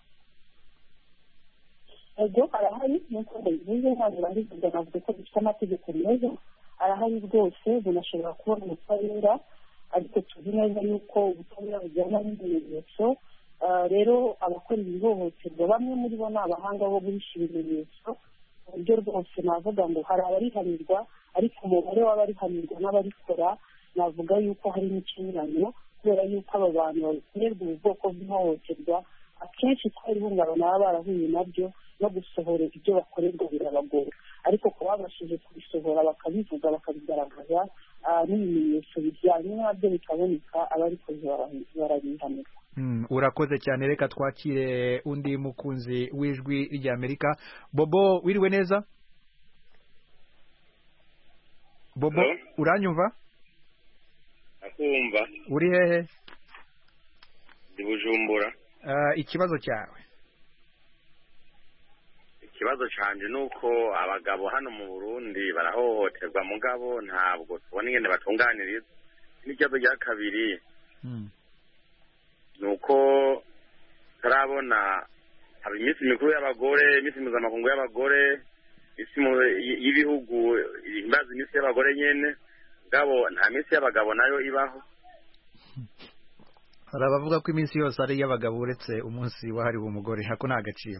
Ego arahari nk'uko ndabivuze ntabwo barivuga navuga ko dufite amategeko meza arahari rwose umuntu ashobora kubona ubutabera ariko tuzi neza yuko ubutabera bujyana n'ibimenyetso rero abakora iri hohoterwa bamwe muri bo ni abahanga bo guhisha ibimenyetso uburyo rwose navuga ngo hari abarihanirwa ariko umubare w'abarihanirwa n'abarikora navuga yuko hari n'ikinyuranyo kubera yuko aba bantu bakorerwa ubu bwoko bw'ihohoterwa akenshi kubera ihungabana baba barahuye nabyo no gusohora ibyo bakorerwa birabagora ariko kuba babashije kubisohora bakabivuga bakabigaragaza n'ibimenyetso bijyanye nabyo bikaboneka abarikoze barabihanirwa. Urakoze cyane reka twakire undi mukunzi w'ijwi ry'Amerika. Bobo wiriwe neza? Bobo uranyumva? Akumva. Uri hehe? Ndi Bujumbura. Ikibazo cyawe? Ikibazo canje nuko abagabo hano mu Burundi barahohoterwa mugabo ntabwo tubona ingene batunganiriza. N'ikibazo cya kabiri nuko tarabona haba iminsi mikuru y'abagore, iminsi mpuzamakungu y'abagore, isi y'ibihugu ihimbaza iminsi y'abagore nyene ngabo nta minsi y'abagabo nayo ibaho. Hari abavuga ko iminsi yose ari iy'abagabo uretse umunsi wahariwe umugore hako nta gaciro.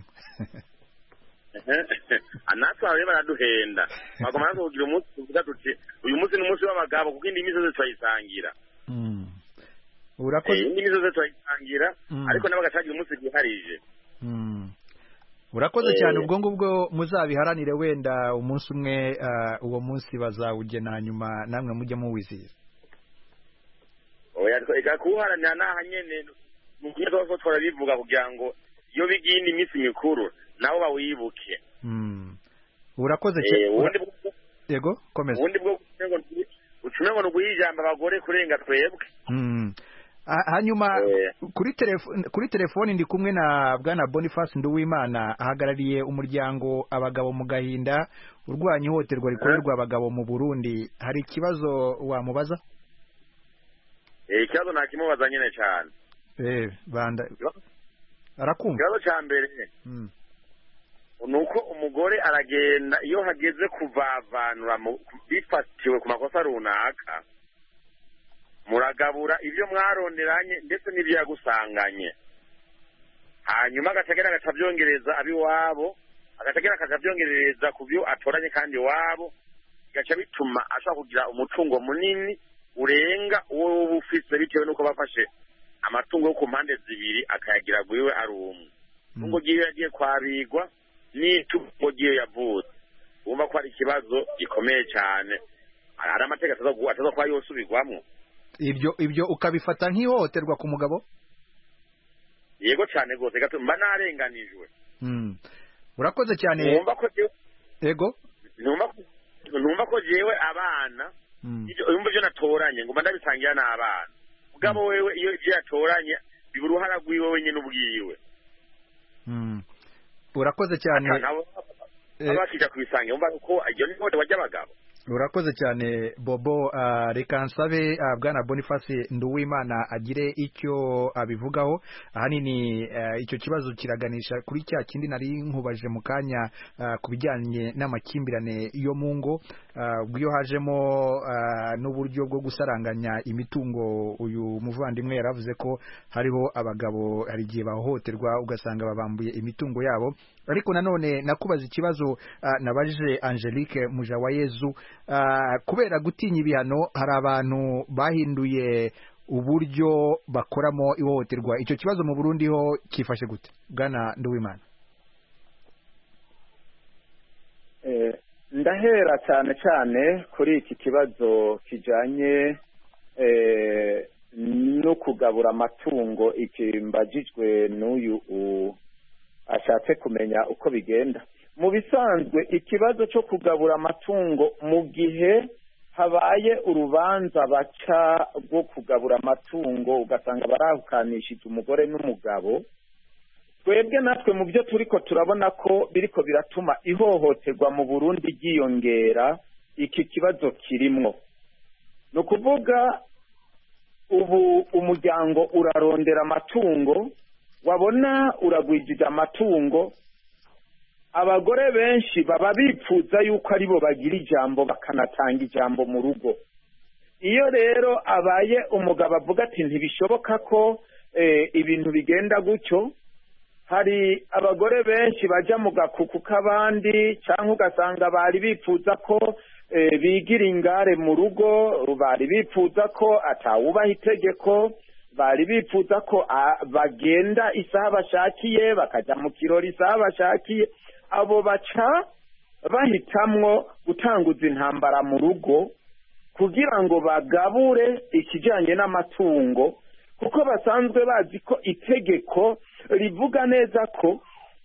Natwe aho baraduhenda bagomba kugira umunsi tuvuga tuti uyu munsi n'umunsi w'abagabo kuko indi minsi yose twayisangira. Urakoze indi minsi yose twayisangira ariko n'abagacagira umunsi giharije. Urakoze cyane ubwo ngubwo muzabiharanire wenda umunsi umwe uwo munsi bazawugena nyuma namwe mujye muwizihiza. Oya kuharanira naha nyene mu gihe twose twarabivuga kugira ngo iyo bigiye indi minsi mikuru nabo bawibuke. Urakoze cyane. Yego komeza. Ubundi bwo ucumengo no guhijamba abagore kurenga twebwe. Hanyuma kuri telefoni ndi kumwe na Bwana Boniface Nduwimana ahagarariye umuryango abagabo mu gahinda urwanya ihohoterwa rikorerwa abagabo mu Burundi. Hari ikibazo wamubaza? Ikibazo nakimubaza nyene cyane. Banda arakumva. Ikibazo cya mbere nuko umugore aragenda iyo hageze kuvavanura bifatiwe ku makosa runaka muragabura ibyo mwaronderanye ndetse n'ibyo yagusanganye hanyuma agategera agacabyongereza abiwabo agategera akabyongereza ku byo atoranye kandi wabo gaca bituma ashaka kugira umutungo munini urenga uwo ufise bitewe nuko bafashe amatungo yo ku mpande zibiri akayagira gwiwe ari umwe ngo giye yagiye kwabigwa n'itugo giye yavutse umva ko ari ikibazo gikomeye cyane ari amategeko ataza kwa yosubirwamo ibyo ukabifata nk'ihohoterwa ku mugabo? Yego cyane rwose gato mba narenganijwe. Urakoze cyane. Numva ko yego numva ko jewe abana umva byo natoranye ngo ndabisangira n'abana mugabo wewe iyo ibyo yatoranye biburuhara gwiwe wenyine ubwiwe. Urakoze cyane. Abakija kubisanga umva ko ajyo ni hote wajyabagabo. Urakoze cyane Bobo. Reka nsabe Bwana Boniface Nduwimana agire icyo abivugaho. Ahanini icyo kibazo kiraganisha kuri cya kindi nari nkubaje mu kanya ku bijyanye n'amakimbirane yo mu ngo byo hajemo n'uburyo bwo gusaranganya imitungo. Uyu muvandimwe yaravuze ko hariho abagabo hari igihe bahohoterwa ugasanga babambuye imitungo yabo. Ariko nanone nakubaza ikibazo nabajije Angelique Mujawayezu kubera gutinya ibihano hari abantu bahinduye uburyo bakoramo ihohoterwa. Icyo kibazo mu Burundi ho kifashe gute, Bwana Nduwimana? Ndahera cyane cyane kuri iki kibazo kijanye no kugabura amatungo, ikimbagijwe n'uyu ashatse kumenya uko bigenda. Mu bisanzwe ikibazo cyo kugabura amatungo mu gihe habaye urubanza baca rwo kugabura amatungo ugasanga barahukanishije umugore n'umugabo, twebwe natwe mu byo turiko turabona ko biriko biratuma ihohoterwa mu Burundi ryiyongera, iki kibazo kirimwo. Ni ukuvuga ubu umuryango urarondera amatungo, wabona uragwijije amatungo, abagore benshi baba bipfuza yuko aribo bagira ijambo bakanatanga ijambo mu rugo. Iyo rero abaye umugabo avuga ati ntibishoboka ko ibintu bigenda gutyo, hari abagore benshi baja mu gakuku k'abandi, cyangwa ugasanga bari bipfuza ko bigira ingare mu rugo, bari bipfuza ko atawubaha itegeko, bari bipfuza ko bagenda isaha bashakiye bakaja mu kirori isaha bashakiye. Abo baca bahitamwo gutanguza intambara mu rugo kugira ngo bagabure ikijanye n'amatungo, kuko basanzwe bazi ko itegeko rivuga neza ko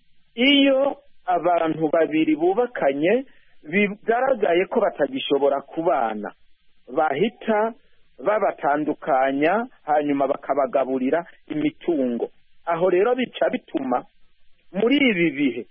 iyo abantu babiri bubakanye bigaragaye ko batagishobora kubana, bahita babatandukanya hanyuma bakabagaburira imitungo. Aho rero bica bituma muri ibi bihe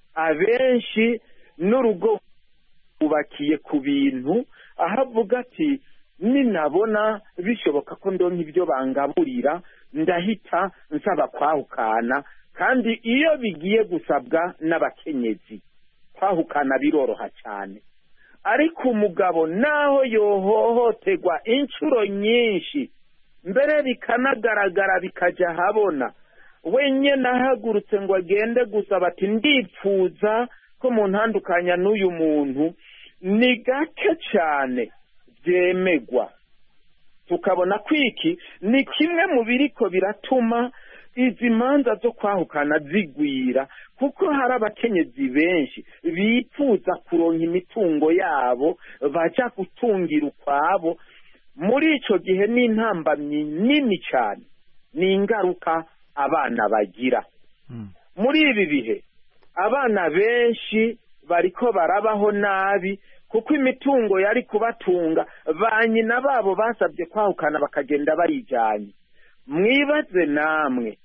abenshi n'urugo bubakiye ku bintu, aho avuga ati ninabona bishoboka ko ndonka ibyo bangaburira ndahita nsaba kwahukana. Kandi iyo bigiye gusabwa n'abakenyezi kwahukana biroroha cyane, ariko umugabo naho yohohoterwa inshuro nyinshi, mbere bikanagaragara bikajya habona, wenyine ahagurutse ngo agende gusaba ati ndipfuza ko mu ntandukanya n'uyu muntu, ni gake cyane byemegwa. Tukabona ko iki ni kimwe mu biriko biratuma izi manza zo kwahukana zigwira, kuko hari abakenyezi benshi bipfuza kuronka imitungo yabo baja gutungira ukwabo. Muri ico gihe n'intambamyi nini cyane, ni ingaruka abana bagira. Muri ibi bihe abana benshi bariko barabaho nabi, kuko imitungo yari kubatunga ba nyina babo basabye kwahukana bakagenda bayijanye. Mwibaze namwe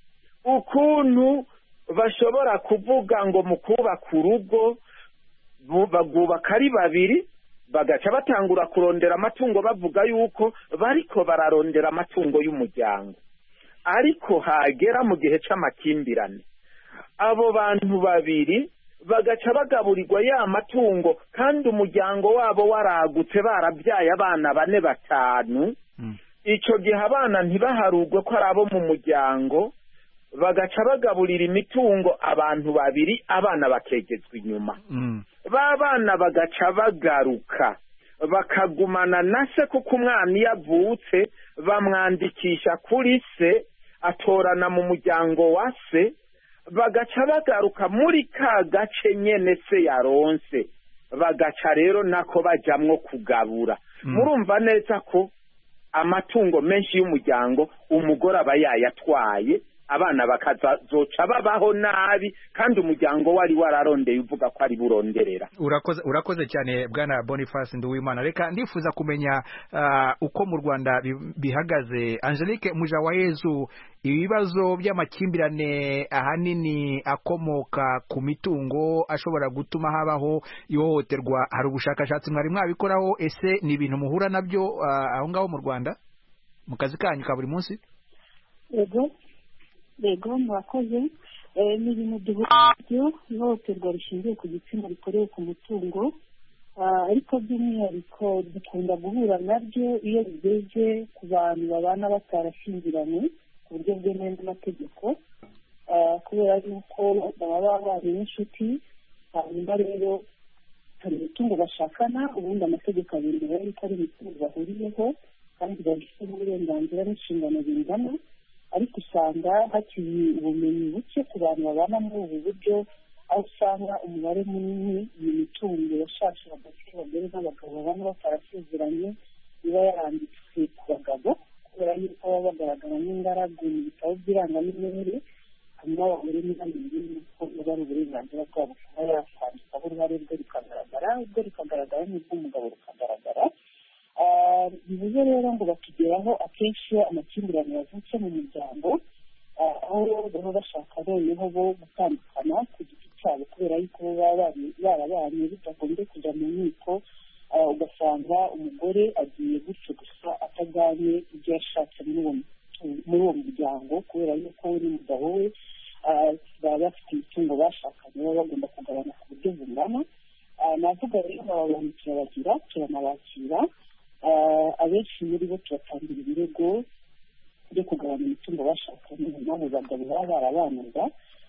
ukuntu bashobora kuvuga ngo mu kubaka urugo bagubaka ari babiri, bagaca batangura kurondera amatungo bavuga yuko bariko bararondera amatungo y'umuryango, ariko hagera mu gihe c'amakimbirane abo bantu babiri bagaca bagaburirwa ya matungo, kandi umuryango wabo waragutse barabyaye abana 4 5. Ico gihe abana ntibaharugwe ko ari abo mu muryango, bagaca bagaburira imitungo abantu babiri, abana bakegezwa inyuma. Ba bana bagaca bagaruka bakagumana na se, kuko umwana iyo avutse bamwandikisha kuri se, atorana mu muryango wa se, bagaca bagaruka muri ka gace nyene se yaronse, bagaca rero nako bajamwo kugabura. Murumva neza ko amatungo menshi y'umuryango umugore aba yayatwaye, abana bakazoca babaho nabi, kandi umuryango wari wararondeye uvuga ko ari buronderera. Urakoze cyane Bwana Boniface Nduwimana. Reka ndifuza kumenya uko mu Rwanda bihagaze. Angelique Mujawayezu, ibibazo by'amakimbirane ahanini akomoka ku mitungo ashobora gutuma habaho ihohoterwa, hari ubushakashatsi mwari mwabikoraho? Ese ni ibintu muhura nabyo aho ngaho mu Rwanda mu kazi kanyu ka buri munsi? Yego murakoze. Ni ibintu duhuriyeho, ihohoterwa rishingiye ku gitsina rikorewe ku mutungo, ariko by'umwihariko dukunda guhura nabyo iyo bigeze ku bantu babana batarashyingiranywe ku buryo bwemewe n'amategeko, kubera yuko baba babanye n'inshuti, hanyuma rero hari imitungo bashakana ubundi amategeko abemerera yuko ari imitungo bahuriyeho kandi babifite n'uburenganzira n'inshingano bingana, ariko usanga hakiri ubumenyi buke ku bantu babana muri ubu buryo, aho usanga umubare munini iyi mitungo yashatse hagati y'abagore n'abagabo babana batarasezeranye iba yaranditswe ku bagabo kubera yuko baba bagaragara nk'ingaragu mu bitabo by'irangamimerere, hanyuma abagore ntibamenye yuko biba ari uburenganzira bwabo kuba yakwandikaho uruhare rwe rukagaragara, ubwo rukagaragara n'ubw'umugabo rukagaragara. Bivuze rero ngo batugeraho akenshi iyo amakimbirane yavutse mu muryango, aho baba bashaka noneho bo gutandukana ku giti cyabo kubera yuko baba barabanye bidagombye kujya mu nkiko, ugasanga umugore agiye gutyo gusa atajyanye ibyo yashatse muri uwo muryango kubera yuko we n'umugabo we baba bafite imitungo bashakanye baba bagomba kugabana ku buryo bungana. Navuga rero aba bantu turabagira turanabakira, abenshi muri bo tubatangira ibirego byo kugabanya imitungo bashakanye n'abo bagabo baba barabanaga.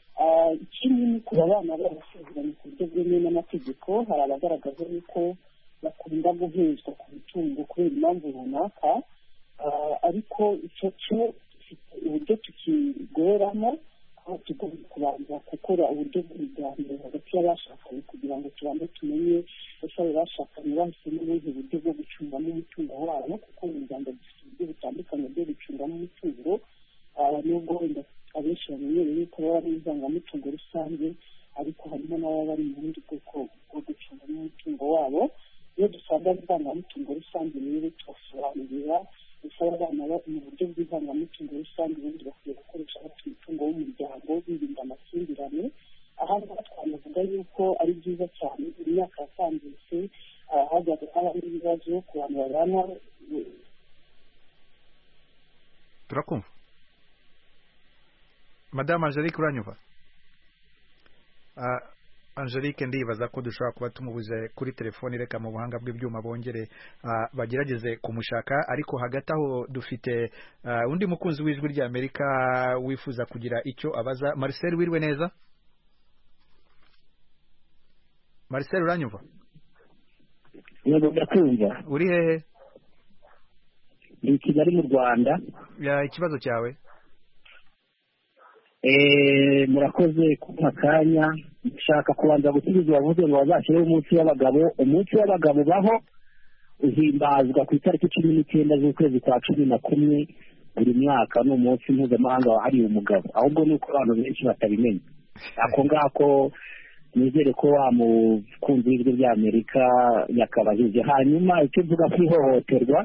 Ikindi ni kuba abana barasezeranye ku buryo bwemewe n'amategeko, hari abagaragaza yuko bakunda guhezwa ku mitungo kubera impamvu runaka, ariko icyo cyo gifite uburyo tukigoramo, aho tugomba kubanza gukora uburyo bw'ibiganiro hagati y'abashakanye kugira ngo tubanze tumenye ese abo bashakanye bahisemo ubuhe buryo bwo gucungamo umutungo wabo, kuko mu Rwanda dufite uburyo butandukanye bwo gucungamo umutungo, nubwo wenda abenshi bamenyereye yuko baba ari ivangamutungo rusange, ariko harimo n'ababa bari mu bundi bwoko bwo gucungamo umutungo wabo. Iyo dusanga ivangamutungo rusange rero tubasobanurira bisaba abana mu buryo bw'ivangamutungo rusange ubundi bakwiye gukoresha bafite umutungo w'umuryango birinda amakimbirane. Aha ngaha twanavuga yuko ari byiza cyane, imyaka yatambutse hajyaga haba n'ibibazo ku bantu babana. Turakumva Madame Angelique, uranyumva? Angelique ndibaza ko dushobora kuba tumubuze kuri telefoni, reka mu buhanga bw'ibyuma bongere bagerageze kumushaka. Ariko hagati aho dufite undi mukunzi w'ijwi rya Amerika wifuza kugira icyo abaza. Marcel, wiriwe neza? Marcel, uranyumva? Yego ndakumva. Uri hehe? Ni Kigali mu Rwanda. Ikibazo cyawe? Murakoze kumpa akanya. Nshaka kubanza gusubiza uwavuze ngo bazashyireho umunsi w'abagabo. Umunsi w'abagabo baho uhimbazwa ku itariki 19 z'ukwezi kwa 11 buri mwaka. Ni umunsi mpuzamahanga wahariwe umugabo, ahubwo ni uko abantu benshi batabimenya. Ako ngako nizere ko wa mukunzi w'ijwi rya Amerika yakabajije. Hanyuma icyo mvuga ku ihohoterwa,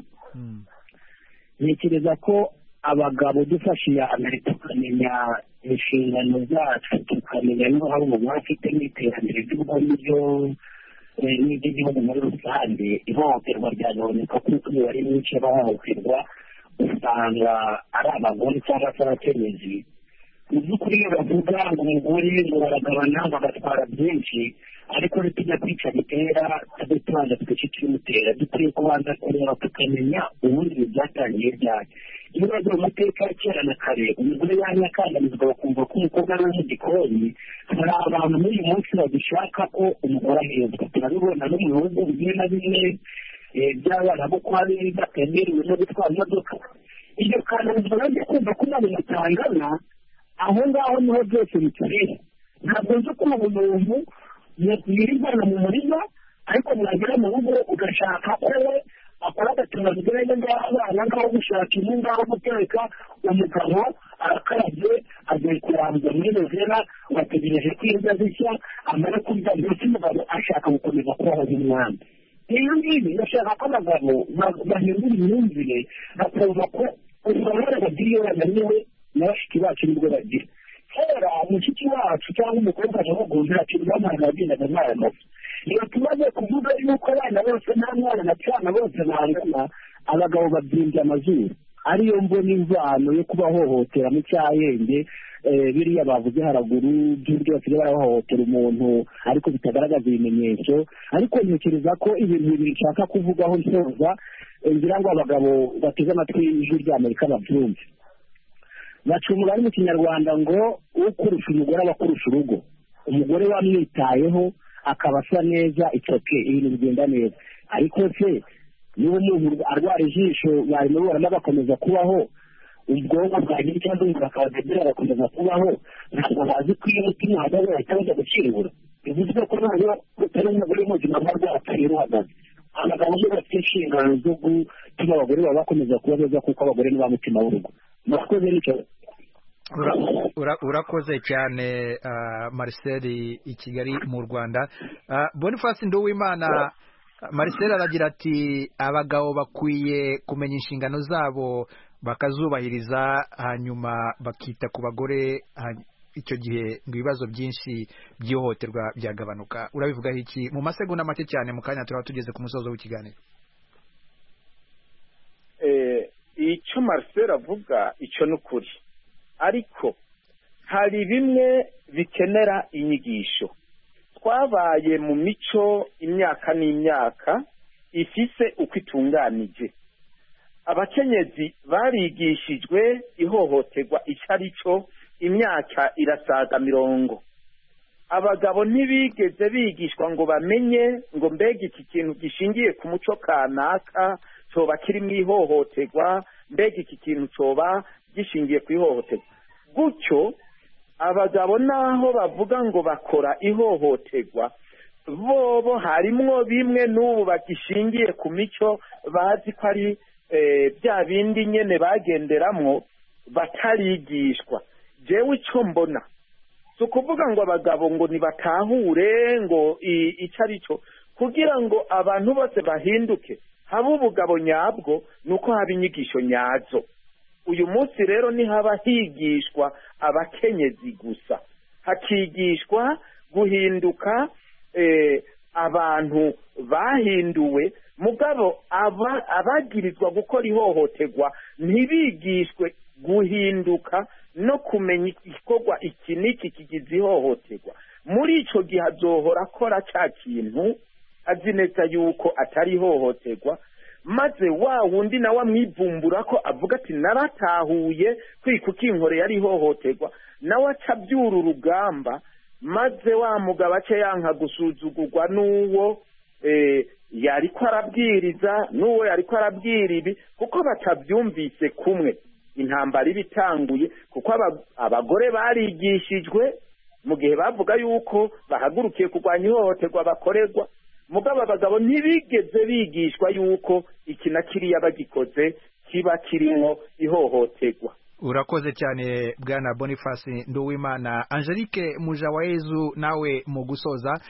ntekereza ko abagabo dufashe iya mbere tukamenya inshingano zacu, tukamenya niba hari umuntu afite n'iterambere ry'uburyo n'iby'igihugu muri rusange, ihohoterwa ryagabanyuka kuko imibare myinshi y'abahohoterwa usanga ari abagore cyangwa se abakenyezi. Mu by'ukuri iyo bavuga ngo umugore ngo baragabana bagatwara byinshi, ariko ntitujya kwica gitera tujye tubanza twica ikimutera. Dukwiye kubanza kureba tukamenya ubundi byatangiye ryari. Iyo bagiye mu mateka ya kera na kare, umugore yanyakandamizwa bakumva ko umukobwa ari mu gikoni. Hari abantu muri uyu munsi bagishaka ko umugore ahezwa. Turabibona no mu bihugu bimwe na bimwe by'abana bo kwa biri batemerewe no gutwara imodoka. Iryo kandamizwa bagiye kumva ko ntabwo mutangana, aho ngaho niho byose bitureba. Ntabwo nzi ko umuntu yirirwana mu murima, ariko mwagera mu rugo ugashaka ko we akora agatuma bigiranye n'abana ngaho gushaka inyungu ngaho guteka, umugabo arakarabye agiye kurambya muri rozera, bategereje ko indya zishya, amara kurya ndetse umugabo ashaka gukomeza kubaho nk'umwami. Iyo ngibi ndashaka ko abagabo bahindura imyumvire, bakumva ko ushobora bagira iyo bananiwe na bashiki bacu nibwo bagira. Kera mushiki wacu cyangwa umukobwa n'abagore ntacyo bamara bagendaga n'amazi. Iyo tumaze kuvuga yuko abana bose nta mwana na cyana bose bangana, abagabo babyimbye amazuru. Ariyo mbona imvano yo kubahohotera mu cyahenge, biriya bavuze haraguru by'uburyo basigaye barahohotera umuntu ariko bitagaragaza ibimenyetso. Ariko ntekereza ko ibintu bibiri nshaka kuvugaho nsoza, ngira ngo abagabo bateze amatwi ijwi rya Amerika babyumve. Baca umugani mu Kinyarwanda ngo ukurusha umugore aba akurusha urugo. Umugore wamwitayeho akaba asa neza itoke ibintu bigenda neza. Ariko se niba umuntu arwara ijisho barimubona n'agakomeza kubaho, ubwonko bwagira ikibazo bakabadegera bagakomeza kubaho, ntabwo bazi ko iyo umutima uhagaze bahita bajya gukingura. bivuze ko ntabwo utari umugore w'ubuzima bwa rwatari ruhagaze. Abagabo bo bafite inshingano zo gutuma abagore baba bakomeza kuba beza kuko abagore ni ba mutima w'urugo. Murakoze nicyo. Urakoze cyane Marcel i Kigali mu Rwanda. Boniface Nduwimana, Marcel aragira ati abagabo bakwiye kumenya inshingano zabo bakazubahiriza hanyuma bakita ku bagore, icyo gihe ngo ibibazo byinshi by'ihohoterwa byagabanuka. Urabivugaho iki mu masegonda make cyane mu kanya turaba tugeze ku musozo w'ikiganiro? Icyo Marcel avuga icyo ni ukuri, ariko hari bimwe bikenera inyigisho. Twabaye mu mico imyaka n'imyaka ifise uko itunganije. Abakenyezi barigishijwe ihohoterwa icyo ari cyo imyaka irasaga 40. Abagabo ntibigeze bigishwa ngo bamenye ngo mbega iki kintu gishingiye ku muco kanaka coba kiri mu ihohoterwa, mbega iki kintu coba gishingiye ku ihohoterwa. Gutyo abagabo naho bavuga ngo bakora ihohoterwa, bobo harimwo bimwe n'ubu bagishingiye ku mico bazi ko ari bya bindi nyene bagenderamwo batarigishwa. Jewe icyo mbona si ukuvuga ngo abagabo ngo nibatahure ngo icyo ari cyo, kugira ngo abantu bose bahinduke haba ubugabo nyabwo nuko haba inyigisho nyazo. Uyu munsi rero haba higishwa abakenyezi gusa, hakigishwa guhinduka abantu bahinduwe, mugabo abagirizwa gukora ihohoterwa ntibigishwe guhinduka no kumenya igikorwa iki n'iki kigize ihohoterwa. Muri icyo gihe azohora akora cya kintu azi neza yuko atari ihohoterwa, maze wa wundi nawe amwivumbura ko avuga ati naratahuye kwikuka inkore yari ihohoterwa, nawe acabyura urugamba, maze wa mugabo ace yanka gusuzugurwa n'uwo yariko arabwiriza n'uwo yariko arabwira ibi, kuko batabyumvise kumwe. Intambara ibitanguye kuko abagore barigishijwe mu gihe bavuga yuko bahagurukiye kurwanya ihohoterwa bakorerwa, mugabo abagabo ntibigeze bigishwa yuko iki na kiriya bagikoze kiba kirimo ihohoterwa. Urakoze cyane bwana Boniface Nduwimana. Angelique Mujawayezu, nawe mu gusoza,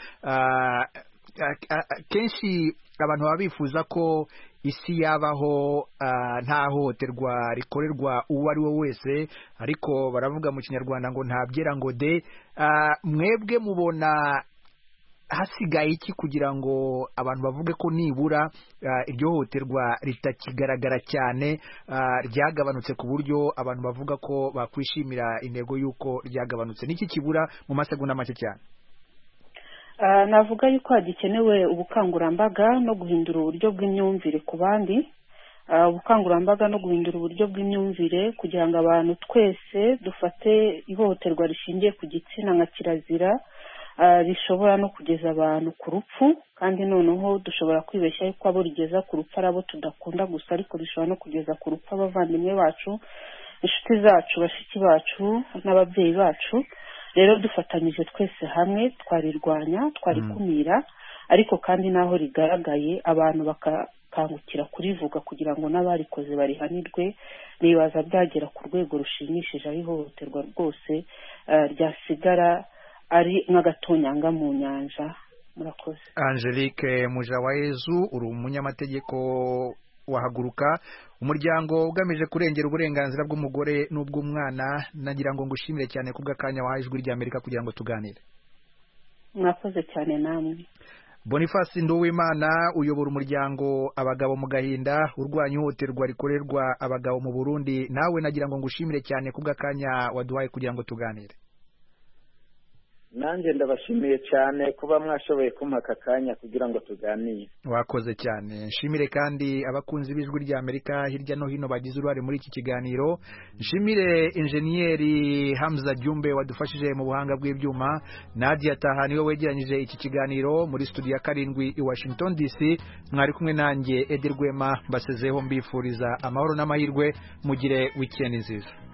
kenshi abantu baba bifuza ko isi yabaho nta hohoterwa rikorerwa uwo ari we wese, ariko baravuga mu kinyarwanda ngo ntabyera ngo de. Mwebwe mubona hasigaye iki kugira ngo abantu bavuge ko nibura iryo hohoterwa ritakigaragara cyane, ryagabanutse ku buryo abantu bavuga ko bakwishimira intego y'uko ryagabanutse? Niki kibura mu masegonda make cyane? Navuga yuko hagikenewe ubukangurambaga no guhindura uburyo bw'imyumvire ku bandi, ubukangurambaga no guhindura uburyo bw'imyumvire kugira ngo abantu twese dufate ihohoterwa rishingiye ku gitsina nka kirazira rishobora no kugeza abantu ku rupfu, kandi noneho dushobora kwibeshya yuko abo rigeza ku rupfu ari abo tudakunda gusa, ariko rishobora no kugeza ku rupfu abavandimwe bacu, inshuti zacu, bashiki bacu n'ababyeyi bacu. Rero dufatanyije twese hamwe twarirwanya, twarikumira, ariko kandi naho rigaragaye abantu bakangukira kurivuga kugira ngo n'abarikoze barihanirwe. Nibaza byagera ku rwego rushimishije aho ihohoterwa rwose ryasigara ari nk'agatonyanga mu nyanja. Murakoze. Angelique Mujawayezu, uri umunyamategeko wahaguruka, umuryango ugamije kurengera uburenganzira bw'umugore n'ubw'umwana. Nagira ngo ngushimire cyane kubw'akanya wahaye Ijwi ry'Amerika kugira ngo tuganire. Mwakoze cyane namwe. Boniface Nduwimana, uyobora umuryango Abagabo mu Gahinda urwanya ihohoterwa rikorerwa abagabo mu Burundi, nawe nagira ngo ngushimire cyane kubw'akanya waduhaye kugira ngo tuganire. nanjye ndabashimiye cyane kuba mwashoboye kumpa aka kanya kugira ngo tuganire. Wakoze cyane. Nshimire kandi abakunzi b'ijwi rya Amerika hirya no hino bagize uruhare muri iki kiganiro. Nshimire Enjeniyeri Hamza Jumbe wadufashije mu buhanga bw'ibyuma. Nadia Taha niwe wegeranyije iki kiganiro muri studio ya 7 i Washington DC. Mwari kumwe nanjye Edir Rwema, mbasezeho mbifuriza amahoro n'amahirwe, mugire weekend nziza.